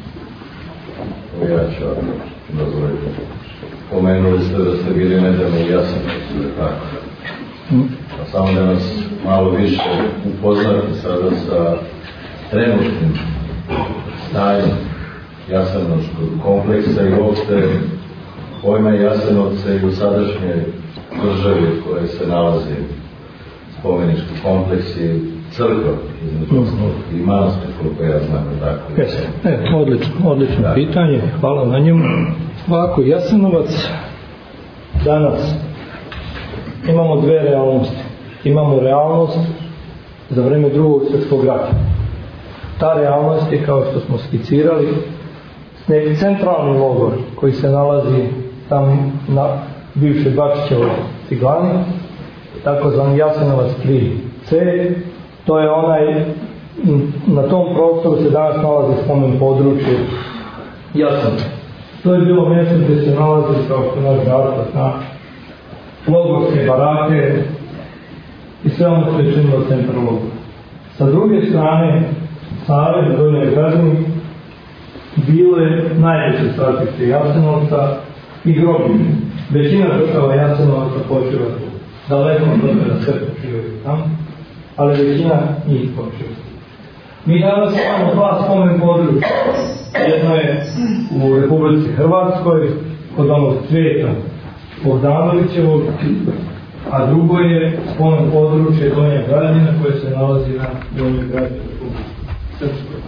Ja ću vam dozvoliti. Pomenuli ste da ste bili nedavno u Jasenovcu, tako? A samo da nas malo više upoznate sada sa trenutnim stanjem Jasenovskog kompleksa i uopšte pojma Jasenovca i u sadašnjoj državi koje se nalazi spomenički kompleks i crkva i manastir, koliko ja znam, tako. Odlično pitanje, hvala na njemu. Ovako, Jasenovac danas imamo dve realnosti. Imamo realnost za vreme Drugog svjetskog rata. Ta realnost je, kao što smo skicirali, centralni logor koji se nalazi tamo na bivšoj Bačićevoj ciglani, takozvani Jasenovac 3C. To je onaj, na tom prostoru se danas nalazi spomen područje Jasenovac. To je bilo mjesto gdje se nalazi, kao što naš Darko zna, logorske barake i sve ono što je činilo centar logora. Sa druge strane, Save na Donjoj Gradini bilo je najveće stratište Jasenovca i groblje. Većina žrtava Jasenovca počiva tu. Daleko od toga da sve počivaju tamo, ali većina njih počiva. Mi danas imamo dva spomen područja. Jedno je u Republici Hrvatskoj, kod onog Cvijeta Bogdanovićevog, a drugo je spomen područje Donja Gradina koje se nalazi na Donjoj Gradini Republike Srpskoj.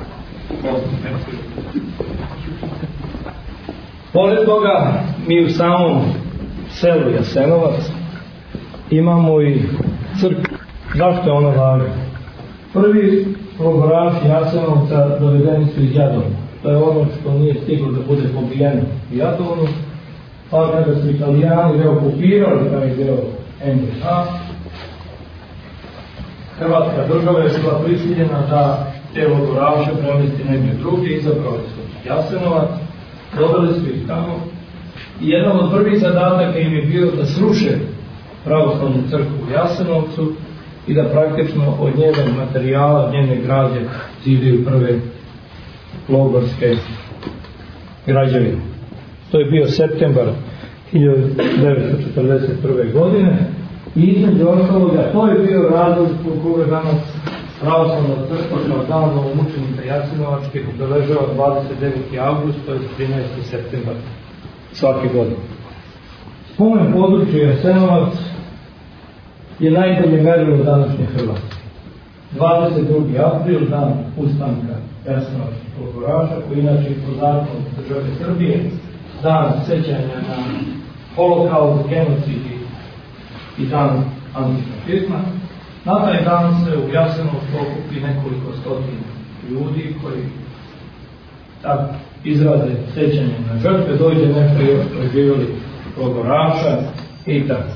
Pored toga, mi u samom selu Jasenovac imamo i crkvu. Zašto je ono važno? Prvi logoraši Jasenovca dovedeni su iz Jadovna. To je ono što nije stiglo da bude pobijeno u Jadovnu. Pa kada su Italijani reokupirali taj deo NDH, Hrvatska država je bila prisiljena da te logoraše premesti negdje drugdje, izabrali su Jasenovac, doveli su ih tamo i jedan od prvih zadataka im je bio da sruše pravoslavnu crkvu u Jasenovcu i da praktično od njenog materijala, od njene građe zidaju prve logorske građevine. To je bio septembar 1941. godine i između ostaloga to je bio razlog zbog koga danas pravoslavna crkva kao dan novomučenika Jasenovačkih obeležava 29. avgust, to je 13. septembar svake godine. Spomen područje Jasenovac je najbolje merilo današnje Hrvatske. 22. april, dan ustanka Jasenovačkih logoraša, koji inače po zakonu države Srbije, dan sećanja na holokaust, genocid i dan antifašizma. Na taj dan se u Jasenovcu okupi nekoliko stotina ljudi koji tako izraze sećanje na žrtve, dođe nešto još preživjeli logoraša i tako.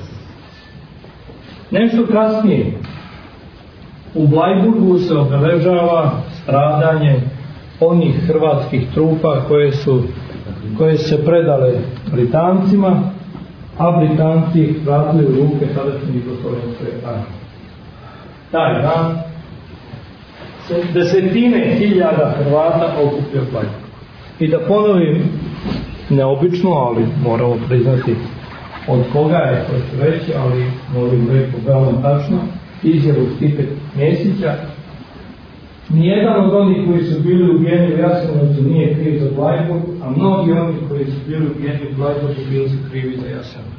Nešto kasnije u Blajburgu se obeležava stradanje onih hrvatskih trupa koje se predale Britancima, a Britanci ih vratili u ruke tadašnje Jugoslovenske armije. Taj dan desetine hiljada Hrvata okupio Blajburg. I da ponovim, neobično, ali moramo priznati od koga je, to ću reći, ali molim reći veoma tačno, izjavu Stipe Mesića. Nijedan od onih koji su bili ubijeni u Jasenovcu nije kriv za Blajburg, a mnogi oni koji su bili ubijeni u Blajburgu bili su krivi za Jasenovac.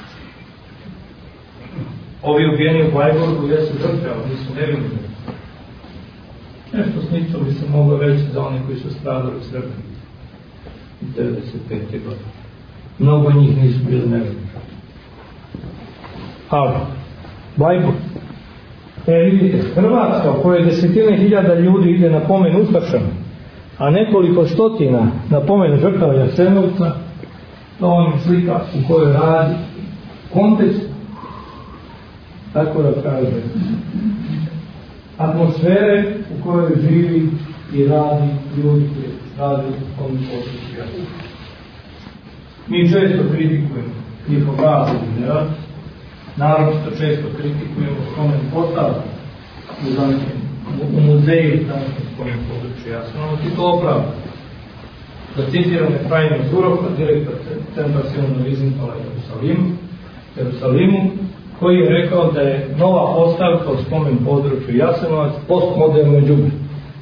Ovi ubijeni u Blajburgu jesu žrtve, ali nisu nevini. Nešto slično bi se moglo reći za oni koji su stradali u Srbiji 1995. godine. Mnogo njih nisu bili nevini. Ali, Blajburg. Vidite, Hrvatska u kojoj desetine hiljada ljudi ide na pomen ustašama, a nekoliko stotina na pomen žrtava Jasenovca, to vam je slika u kojoj radi kontekst, tako da kaže, atmosfere u kojoj živi i radi ljudi koji radi u ovom području. Mi često kritikujemo tipografiju i nerad, naročito često kritikujemo spomen portal u muzeju današnjem spomen području Jasenovac i to opravda. Da citiram Efraima Zurofa, direktor Centra Silno Vizintola Jerusalimu, koji je rekao da je nova postavka u spomen području Jasenovac postmoderno đubre.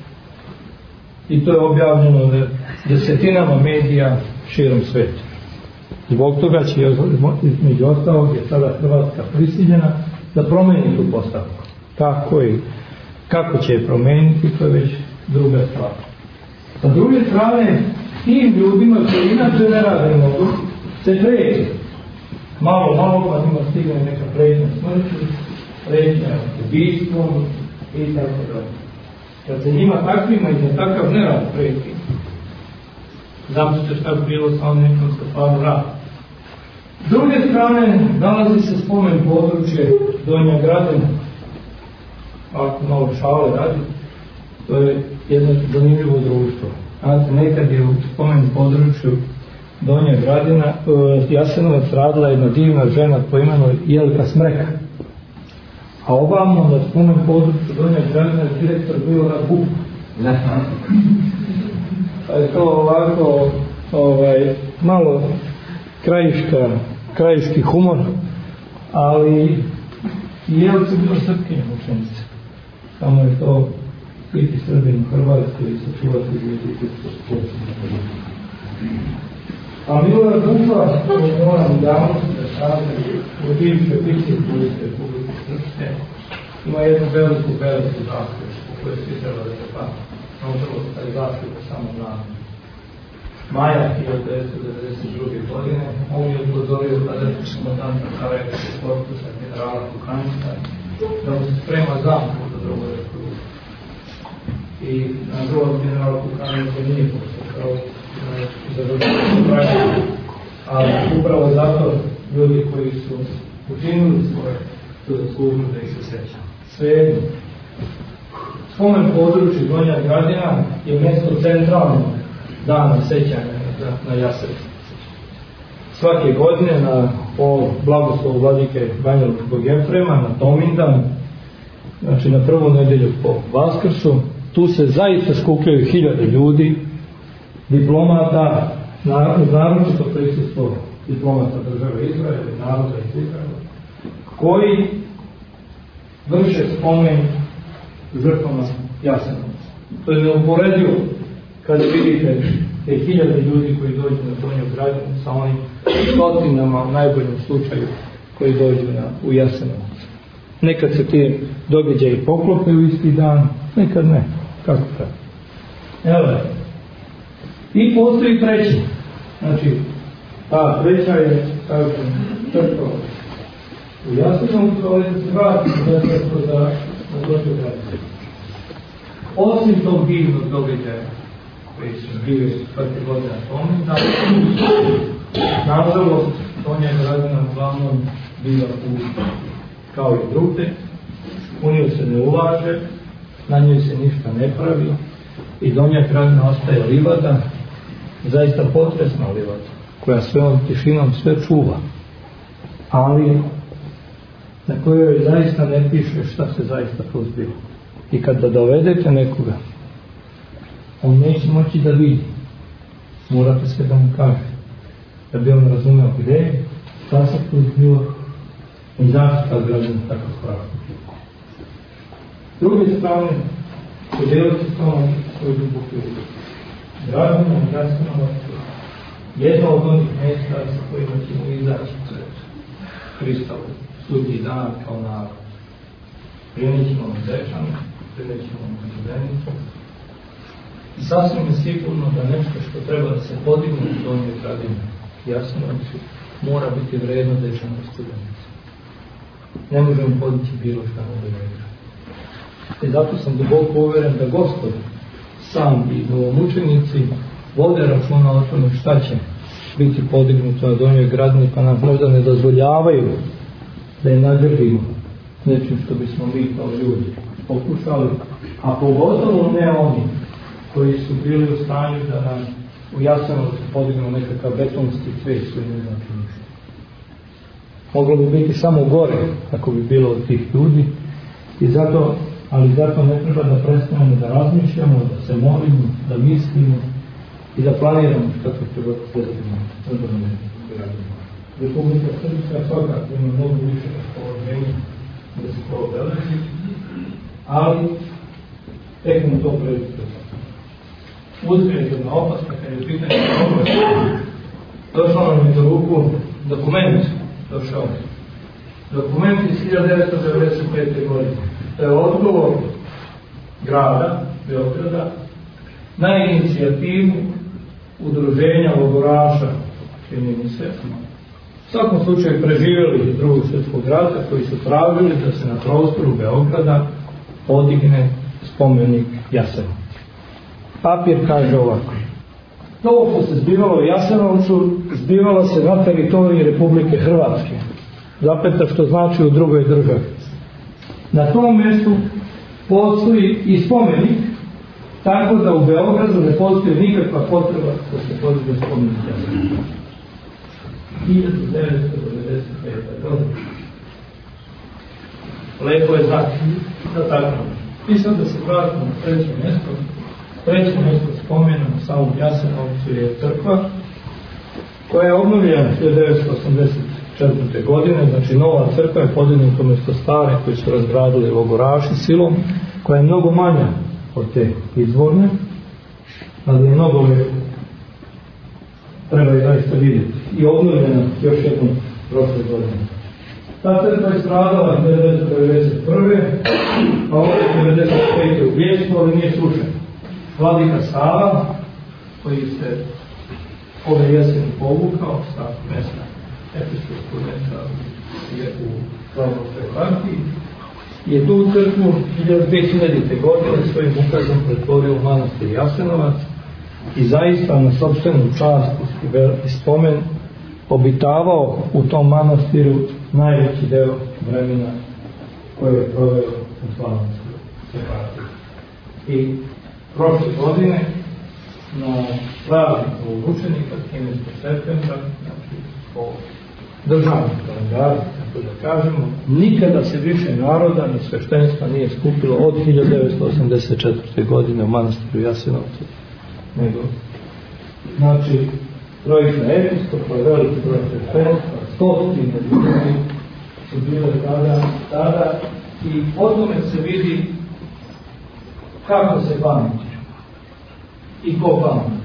I to je objavljeno desetinama medija širom sveta. Zbog toga će, među ostalog, je sada Hrvatska prisiljena da promeni tu postavku. Kako će je promeniti, to je već druga stvar. Sa druge strane, tim ljudima koji inače ne rade mnogo, se pređe. Malo, pa njima stigne neka pretnja smrću, pretnja ubistvom i tako dalje. Kad se njima takvima i za takav nerad preti, zamislite šta bi bilo sa onim nekom stvarno rad. S druge strane, nalazi se spomen područje Donja Gradina. Ako malo šale radi, to je jedno zanimljivo društvo. Znate, nekad je u spomen području Donja Gradina Jasenovac radila jedna divna žena po imenu Jelka Smreka. A ovamo na spomen području Donja Gradina je direktor bio na Buku. Pa je to ovako malo krajiški humor, ali i Jelka je bilo srpkinja učenica. Samo je to biti Srbin u Hrvatskoj i sačuvati ljudi. A Milorad Bukva, koji moram javnosti da kaže, u bivšoj Republike Srpske, ima jednu veliku zaključku koju svi treba da se pamati. Upravo taj zaključak samo na maja 1992. godine. On je upozorio tadašnjeg komandanta Sarajevskog korpusa generala Kukanjca da mu se sprema zamku za drugu republiku. I na drugog generala Kukanjca nije poslušao za drugu, ali upravo zato ljudi koji su učinili svoje su zaslužili da ih se seća. Svejedno, spomen području Donja Gradina je mjesto centralnog dana sećanja na Jasenovac. Svake godine na blagoslovu vladike Banjalučkog Jefrema, na Tomindan, znači na prvu nedelju po Vaskrsu, tu se zaista skupljaju hiljade ljudi, diplomata, naročito prisustvo diplomata države Izraela i naroda iz Izraela, koji vrše spomen žrtvama Jasenovca. To je neuporedivo kada vidite te hiljade ljudi koji dođu na Donju Gradinu sa onim stotinama u najboljem slučaju koji dođu u Jasenovac. Nekad se ti događaji poklope u isti dan, nekad ne. Kako tako? Evo. I postoji treći. Znači, ta treća je, kažem, crkva u Jasenovcu, ali se vrati za Donju Gradinu. Osim tog divnog događaja koji su bili svake godine Tomindan, nažalost, Donja Gradina uglavnom bila kao i drugde, u njoj se ne ulaže, na njoj se ništa ne pravi i Donja Gradina ostaje livada, zaista potresna livada, koja svojom tišinom sve čuva, ali na kojoj zaista ne piše šta se zaista pozbilo. I kada dovedete nekoga, on neće moći da vidi. Morate se da mu kaže. Da bi on razumeo gdje je, šta se pozbilo i zašto ta Gradina tako strašno. S druge strane, podijelite s tom svoju duboku ljubav. Gradina i Jasenovac je jedno od onih mjesta sa kojima ćemo izaći pred Hristovu sudnji dan kao narod. Prenićemo na Dečanu, prenićemo na Zenicu. I sasvim je sigurno da nešto što treba da se podigne u Donjoj Gradini Jasenovcu mora biti vredno Dečanove Studenice. Ne možemo podići bilo šta na Donjoj Gradini. I zato sam duboko uveren da Gospod sam i novomučenici vode računa o tome šta će biti podignuto na Donjoj Gradini, pa nam možda ne dozvoljavaju da je nadržimo nečim što bismo mi kao ljudi pokušali, a pogotovo ne oni koji su bili u stanju da nam u Jasenovcu podignu nekakav betonski cvijet koji ne znači ništa. Moglo bi biti samo gore ako bi bilo od tih ljudi, ali zato ne treba da prestanemo da razmišljamo, da se molimo, da mislimo i da planiramo kako treba podignuti na Donjoj Gradini. Republika Srpska svakako ima mnogo više raspoloženja da se to obeleži, ali tek mu to predstavlja. Uzgled jedna opaska kad je pitanje oblasti. Došao nam je do ruku dokument, dokument iz 1995. godine. To je odgovor grada, Beograda, na inicijativu udruženja logoraša, čini mi se, u svakom slučaju preživjeli Drugog svjetskog rata, koji su tražili da se na prostoru Beograda podigne spomenik Jasenovcu. Papir kaže ovako: to što se zbivalo u Jasenovcu, zbivalo se na teritoriji Republike Hrvatske, zapeta što znači u drugoj državi. Na tom mjestu postoji i spomenik, tako da u Beogradu ne postoji nikakva potreba da se podigne spomenik Jasenovcu. 1995. godine. Lepo je znati da tako. I sad da se vratimo na treće mjesto. Treće mjesto spomena na samom Jasenovcu je crkva koja je obnovljena 1984. godine, znači nova crkva je podignuta umjesto stare koju su razgradili logoraši silom, koja je mnogo manja od te izvorne, ali je mnogo lepo. Treba je zaista vidjeti. I obnovljena još jednom prošle godine. Ta crkva je stradala 1991. a ovdje 1995. u Bljesku, ali nije slučajno. Vladika Sava, koji se ove jeseni povukao sa mjesta episkopskog mjesta u Slavonskoj eparhiji, je tu crkvu 2000. godine svojim ukazom pretvorio u manastir Jasenovac i zaista na sopstvenu čast i spomen obitavao u tom manastiru najveći deo vremena koje je proveo u Slavonskoj eparhiji. I prošle godine na praznik učenika 13. septembra, znači po državnom kalendaru, tako da kažemo, nikada se više naroda ni sveštenstva nije skupilo od 1984. godine u manastiru Jasenovcu, nego znači trojica episkopa, veliki broj sveštenstva, stotine ljudi su bile tada i o tome se vidi kako se pameti i ko pameti.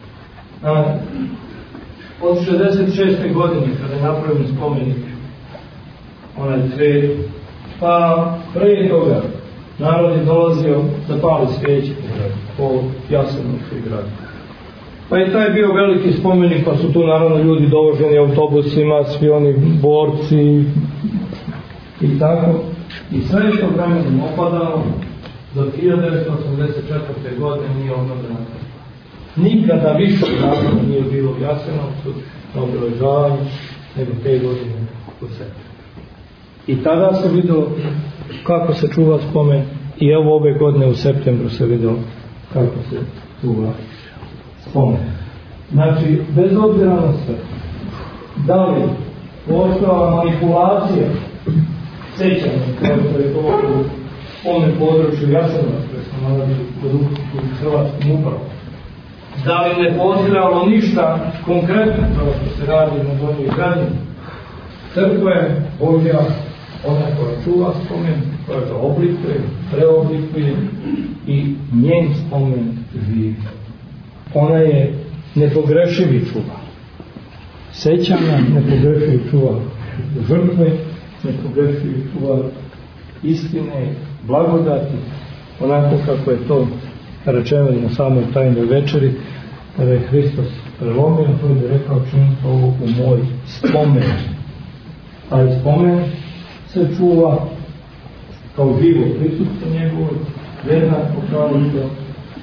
Od 66. godine kada je napravljen spomenik onaj cvet, pa prije toga narod je dolazio da pali svijeće po Jasenovcu i gradu. Pa je taj bio veliki spomenik, pa su tu naravno ljudi dovoženi autobusima, svi oni borci i tako. I sve je to vremenom opadalo, do 1984. godine nije obnovljena. Nikada više naravno nije bilo u Jasenovcu na obeležavanju nego te godine u septembru. I tada se vidjelo kako se čuva spomen i evo ove godine u septembru se vidjelo kako se čuva spomen. Znači, bez obzira na sve, da li postala manipulacija sećanja, kao što je to u spomen području Jasenovac, koje smo nalazili pod Hrvatskom upravom, da li ne postojalo ništa konkretno kao što se radi na Donjoj Gradini. Crkva je Božja, ona koja čuva spomen, koja ga oblikuje, preoblikuje i njen spomen živi. Ona je nepogrešivi čuvar sećanja, nepogrešivi čuvar žrtve, nepogrešivi čuvar istine, blagodati, onako kako je to rečeno na samoj tajnoj večeri, kada je Hristos prelomio, to je rekao: činite ovo u moj spomen. Taj spomen se čuva kao živo prisutstvo njegovo, jednako kao što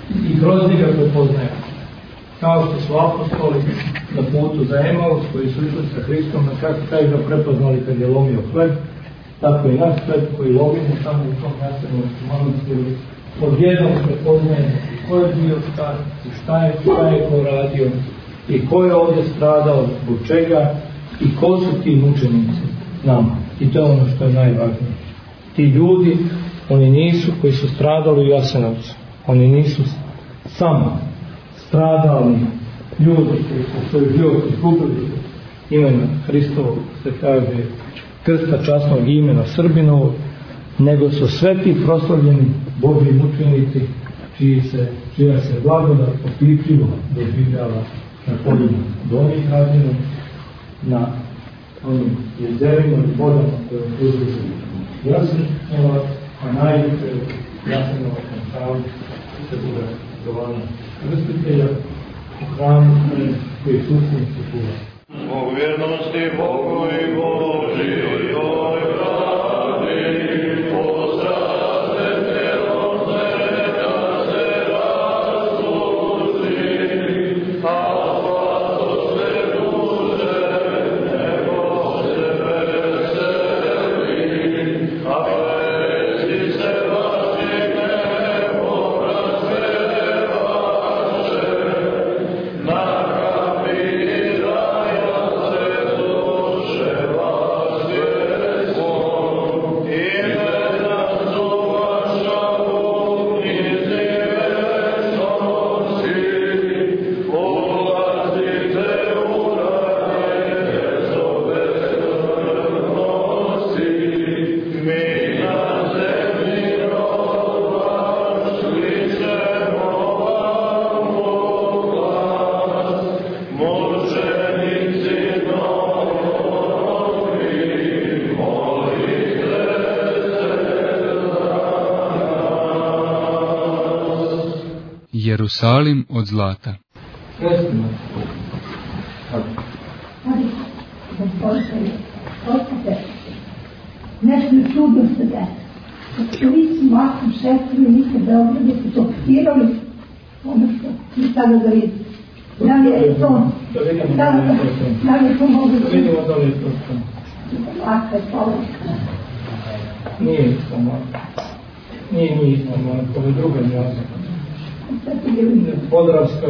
i kroz njega prepoznajemo. Kao što su apostoli na putu za Emaus koji su išli sa Hristom, na kraju ga prepoznali kad je lomio hleb, tako i naš hleb koji lovimo tamo u tom Jasenovačkom manastiru. Odjednom prepoznajemo ko je bio star i šta je ko radio i ko je ovdje stradao, zbog čega i ko su ti mučenici nama. I to je ono što je najvažnije. Ti ljudi, oni nisu koji su stradali u Jasenovcu, oni nisu samo stradali ljudi koji su svoj život izgubili imena Hristovog, se kaže krsta časnog imena Srbinovog, nego su sve ti proslavljeni Božji mučenici čija se blagodat opipljivo doživljava na poljima Donjih Radnjina, na onim jezerima i vodama koje okružuju Jasenovac, a najviše Jasenovačkom hramu Svetog Jovana Krstitelja, u hramu koji susnici čuva. Zbog vjernosti Bogu i Božijoj pravdi, pozdravljate roze, da se razluzi, a zlato se duže, nebo se veseli, a vezi se vaši nebo razvevaše, na Jerusalim od zlata. Nešto je čudno se desi. Kad vi su makom šestili, niste Beograde su to kopirali, ono što mi sada da vidite. Da li je to? Da li je to moguće? Da vidimo da li je to što. Laka je površka. Nije isto mlaka. Nije isto mlaka, ovo je druga mlaka. Podravska,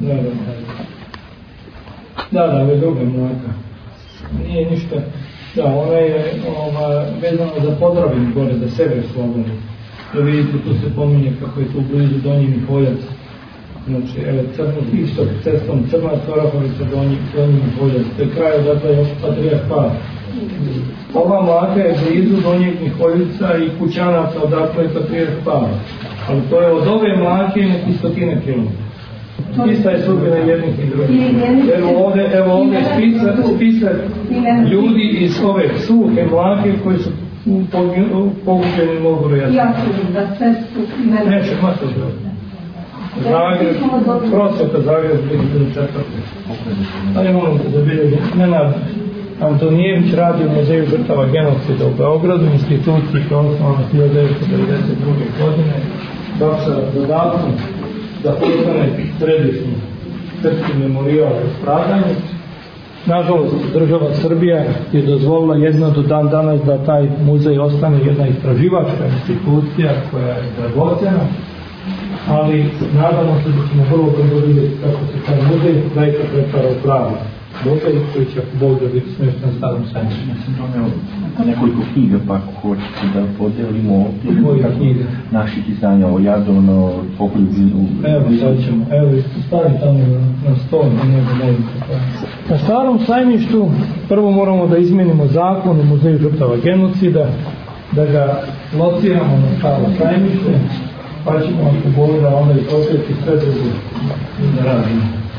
da, ovo je druga mlaka. Nije ništa. Da, ona je vezana za Podravin gore, za sever Slovenije. Da vidite, tu se pominje kako je tu blizu Donji Miholjac. Znači, crni istok cestom Crna Torahovica, Donji Miholjac. To je kraj odatle još Patrijah Pavle. Ova mlaka je blizu Donjeg Miholjica i Kućanaca, odakle je Patrijah Pavle. Ali to je od ove mlake neki 100 kilometara. Ista je sudbina jednih i drugih. Evo ovdje spisak ljudi iz ove suhe mlake koji su pogušeni mogu jasno. Ja ću da sve su imena. Neće, mato Zagreb, prosveta Zagreb 2004. Ali molim se zabilježiti. Nenad Antonijević radi u Muzeju žrtava genocida u Beogradu, instituciji koja je osnovana 1992. godine, dok sa dodatkom da postane središnji srpski memorijal za stradanje. Nažalost, država Srbija je dozvolila jedno do dan danas da taj muzej ostane jedna istraživačka institucija koja je dragocena, ali nadamo se da ćemo vrlo brzo vidjeti kako se taj muzej zaista pretvara u pravi muzej koji će Bog da biti smješten na Starom Sajmištu. Ja sam doneo nekoliko knjiga, pa ako hoćete da podelimo ovdje naših izdanja o Jadovno, Pokolju. Evo sad ćemo, evo stavim tamo na stol, na Starom Sajmištu prvo moramo da izmenimo zakon u Muzeju žrtava genocida, da ga lociramo na Staro Sajmište, pa ćemo ako Bog da onda i posvjeti sve drugo da radimo.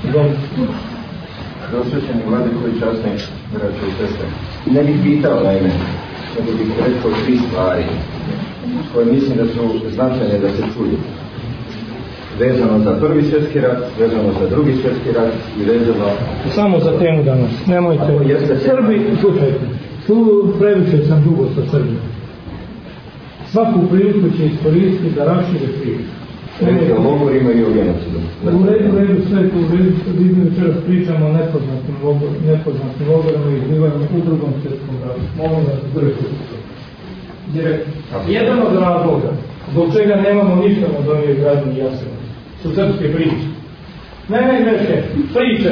Prosvećeni vlade koji časni, braćo i sestre. Ne bih pitao naime, nego bih rekao 3 stvari koje mislim da su značajne da se čuju. Vezano za Prvi svjetski rat, vezano za Drugi svjetski rat i vezano... Samo za temu danas, nemojte... Srbi, slušajte, tu previše sam dugo sa Srbima. Svaku priliku će iskoristiti da rašire priču. Recite o logorima i o genocidu. U redu sve tu, vidim večeras pričamo o nepoznatim logorima i izbivanjima u Drugom svjetskom ratu. Molim vas, držite to. Jedan od razloga zbog čega nemamo ništa od ovih gradnji Jasenovac su srpske priče. Ne greške, priče.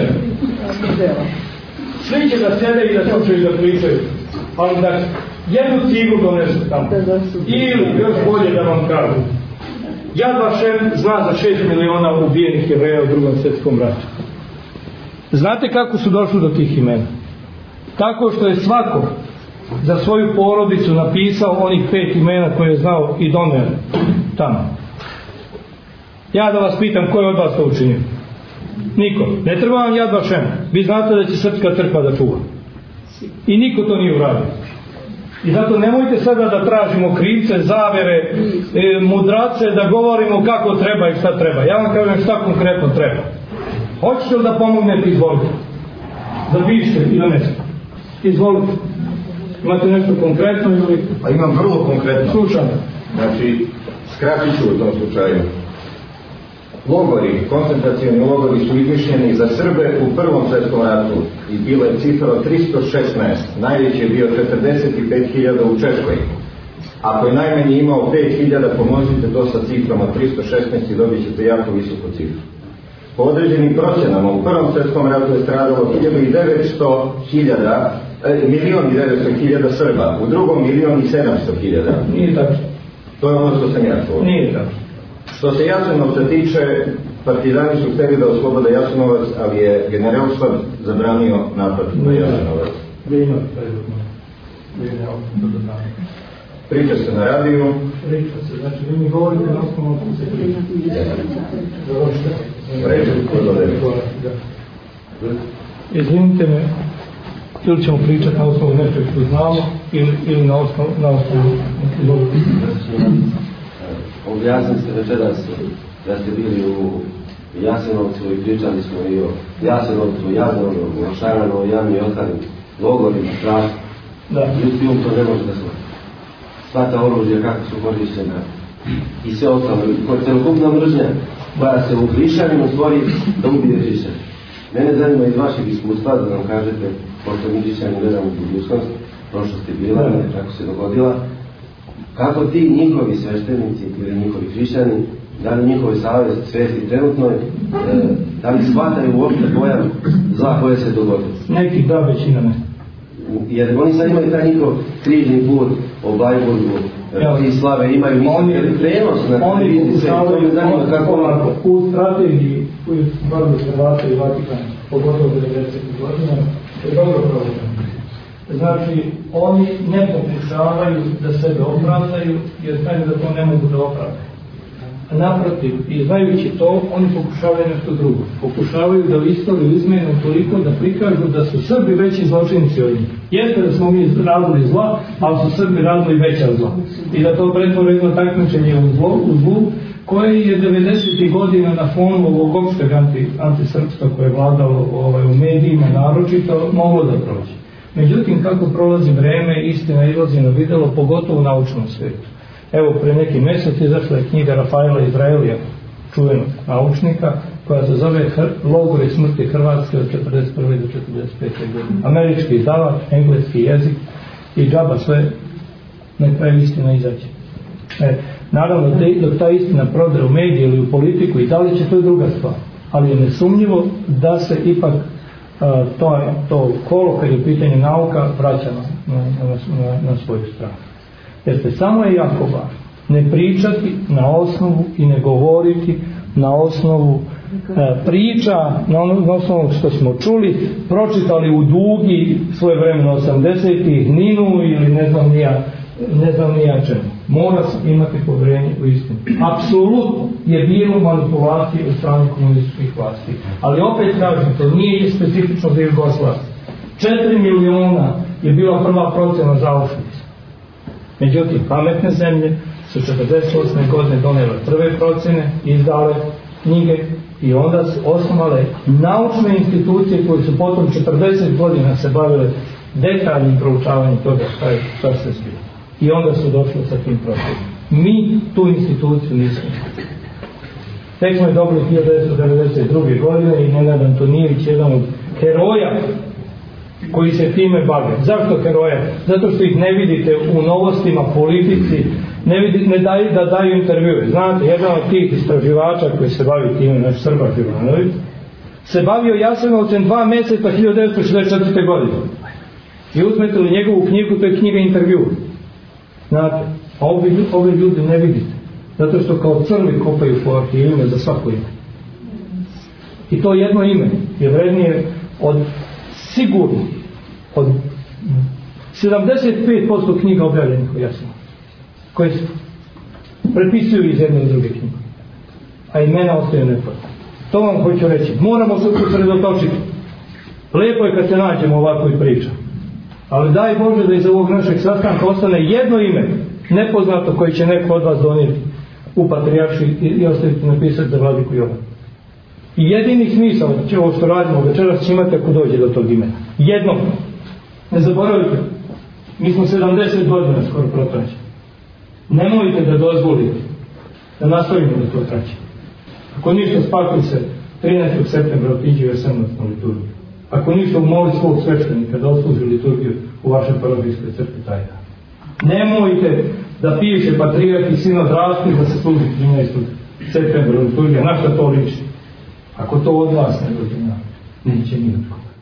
Svi će da sjede i da slučaju da pričaju, ali da jednu ciglu donesu tamo. Ili, još bolje da vam kažu, Yad Vashem zna za 6 miliona ubijenih Jevreja u Drugom svjetskom ratu. Znate kako su došli do tih imena? Tako što je svako za svoju porodicu napisao onih 5 imena koje je znao i doneo tamo. Ja da vas pitam, ko je od vas to učinio? Niko. Ne treba vam Yad Vashem. Vi znate da će srpska crkva da čuva. I niko to nije uradio. I zato nemojte sada da tražimo krivce, zavere, mudrace, da govorimo kako treba i šta treba. Ja vam kažem šta konkretno treba. Hoćete li da pomognete? Izvolite. Zapišite i donesete. Izvolite. Imate nešto konkretno ili? Pa imam vrlo konkretno. Slušam. Znači, skratit ću u tom slučaju. Logori, koncentracioni logori su izmišljeni za Srbe u Prvom svjetskom ratu i bila je cifra od 316, najveći je bio 45.000 u Češkoj. Ako je najmanji imao 5.000, pomnožite to sa cifrom od 316 i dobit ćete jako visoku cifru. Po određenim procjenama u Prvom svjetskom ratu je stradalo 1.900.000 Srba, u drugom 1.700.000. Nije tačno. To je ono što sam ja čuo. Nije tačno. Što se Jasenovca tiče, partizani su htjeli da oslobode Jasenovac, ali je Generalštab zabranio napad na Jasenovac. Priča se na radiju. Priča se, znači vi mi govorite na osnovu se priča. Izvinite me, ili ćemo pričati na osnovu nečeg što znamo, ili na osnovu Objasnili ste večeras da ste bili u Jasenovcu i pričali smo i o Jasenovcu, Jazovnu, o Šaranovu jami i ostalim logorima, strašno. Ljudi to ne može da shvati. Sva ta oružja kako su korištena i sve ostalo. Celokupna mržnja koja se u Hrišćaninu stvori da ubije Hrišćan. Mene zanima iz vašeg iskustva da nam kažete, pošto mi Hrišćani gledamo u budućnost, prošlost je bila, kako se dogodila, kako ti njihovi sveštenici ili njihovi hrišćani, da li njihove savjesti svijesti trenutno, da li shvataju uopšte pojam zla koje se dogodilo? Neki da, većina ne. Jer oni sad imaju taj njihov križni put o Blajburgu, ti slave imaju prenos na križni sve, to me zanima kako ovako. U strategiji koju su barili Hrvata i Vatikan, pogotovo 90. godina, je dobro provođeno. Znači, oni ne pokušavaju da sebe opravdaju, jer znaju da to ne mogu da opravdaju. Naprotiv, i znajući to, oni pokušavaju nešto drugo. Pokušavaju da istoriju izmenu toliko da prikažu da su Srbi veći zločinci od njih. Jeste da smo mi radili zla, ali su Srbi radili veća zla. I da to pretvore jedno takmičenje u zlu, koje je 90. godina na fonu ovog opšteg antisrpstva koje je vladalo u medijima naročito, moglo da prođe. Međutim, kako prolazi vreme, istina izlazi na videlo, pogotovo u naučnom svijetu. Evo, pre neki mjesec izašla je knjiga Rafaela Izraelija, čuvenog naučnika, koja se zove Logori smrti Hrvatske od 1941. do 1945. godine. Američki izdavač, engleski jezik i džaba sve, na kraju istina izađe. Naravno, dok ta istina prodre u medije ili u politiku i da li će, to je druga stvar. Ali je nesumnjivo da se ipak to kolo, kad je pitanje nauka, vraća na svoju stranu. Jer samo je jako važno ne pričati na osnovu i ne govoriti na osnovu priča, na osnovu što smo čuli, pročitali u Dugi svoje vremena 80-ih, Ninu ili ne znam ni ja čemu. Mora se imati povjerenje u istinu. Apsolutno je bilo manipulacije u strani komunističkih vlasti. Ali opet kažem, to nije specifično za Jugoslaviju. 4 miliona je bila prva procena za Auschwitz. Međutim, pametne zemlje su 48. godine donijele prve procene, izdale knjige i onda su osnovale naučne institucije koje su potom 40 godina se bavile detaljnim proučavanjem toga šta se zbilo. I onda su došli sa tim procesom. Mi tu instituciju nismo. Tek smo je dobili 1992. godine i Nenad Antonijević, jedan od heroja koji se time bave. Zašto heroja? Zato što ih ne vidite u novostima, politici, ne daju intervjue. Znate, jedan od tih istraživača koji se bavi time, naš Srba Živanović, se bavio Jasenovcem 2 mjeseca 1964. godine. I uzmete li njegovu knjigu, to je knjiga intervjua. Znate, a ove ljudi ne vidite. Zato što kao crvi kopaju po arhivima za svako ime. I to jedno ime je vrednije od sigurno od 75% knjiga objavljenih u Jasenovcu, koje se prepisuju iz jedne u druge knjige, a imena ostaju nepoznata. To vam hoću reći. Moramo se usredotočiti. Lepo je kad se nađemo ovako i pričamo, ali daj Bože da iz ovog našeg sastanka ostane jedno ime nepoznato koje će neko od vas donijeti u patrijaršiju i ostaviti napisati za vladiku Jovana. I jedini smisao će ovo što radimo večeras će imati ako dođe do tog imena. Jednom. Ne zaboravite. Mi smo 70 godina skoro protraćeni. Nemojte da dozvolite da nastavimo da to traći. Ako ništa, spakli se 13. septembra otiđi u jesenostnu liturgiju. Ako ništa, umoli svog sveštenika da odsluži liturgiju u vašoj parohijskoj crkvi taj dan. Nemojte da piše patrijarh i sinod raspis da se služi 13. septembra liturgija. Na šta to liči? Ako to od vas ne dođe na, neće ni od koga.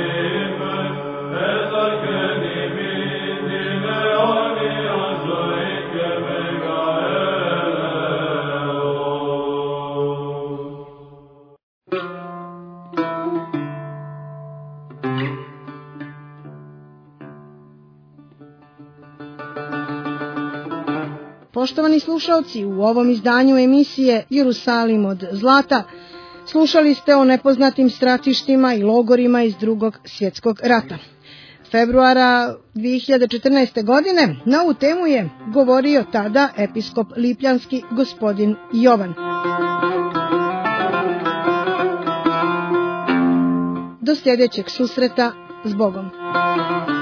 Joy. poštovani slušaoci, u ovom izdanju emisije Jerusalim od zlata slušali ste o nepoznatim stratištima i logorima iz Drugog svjetskog rata. Februara 2014. godine na ovu temu je govorio tada episkop lipljanski gospodin Jovan. Do sljedećeg susreta, s Bogom.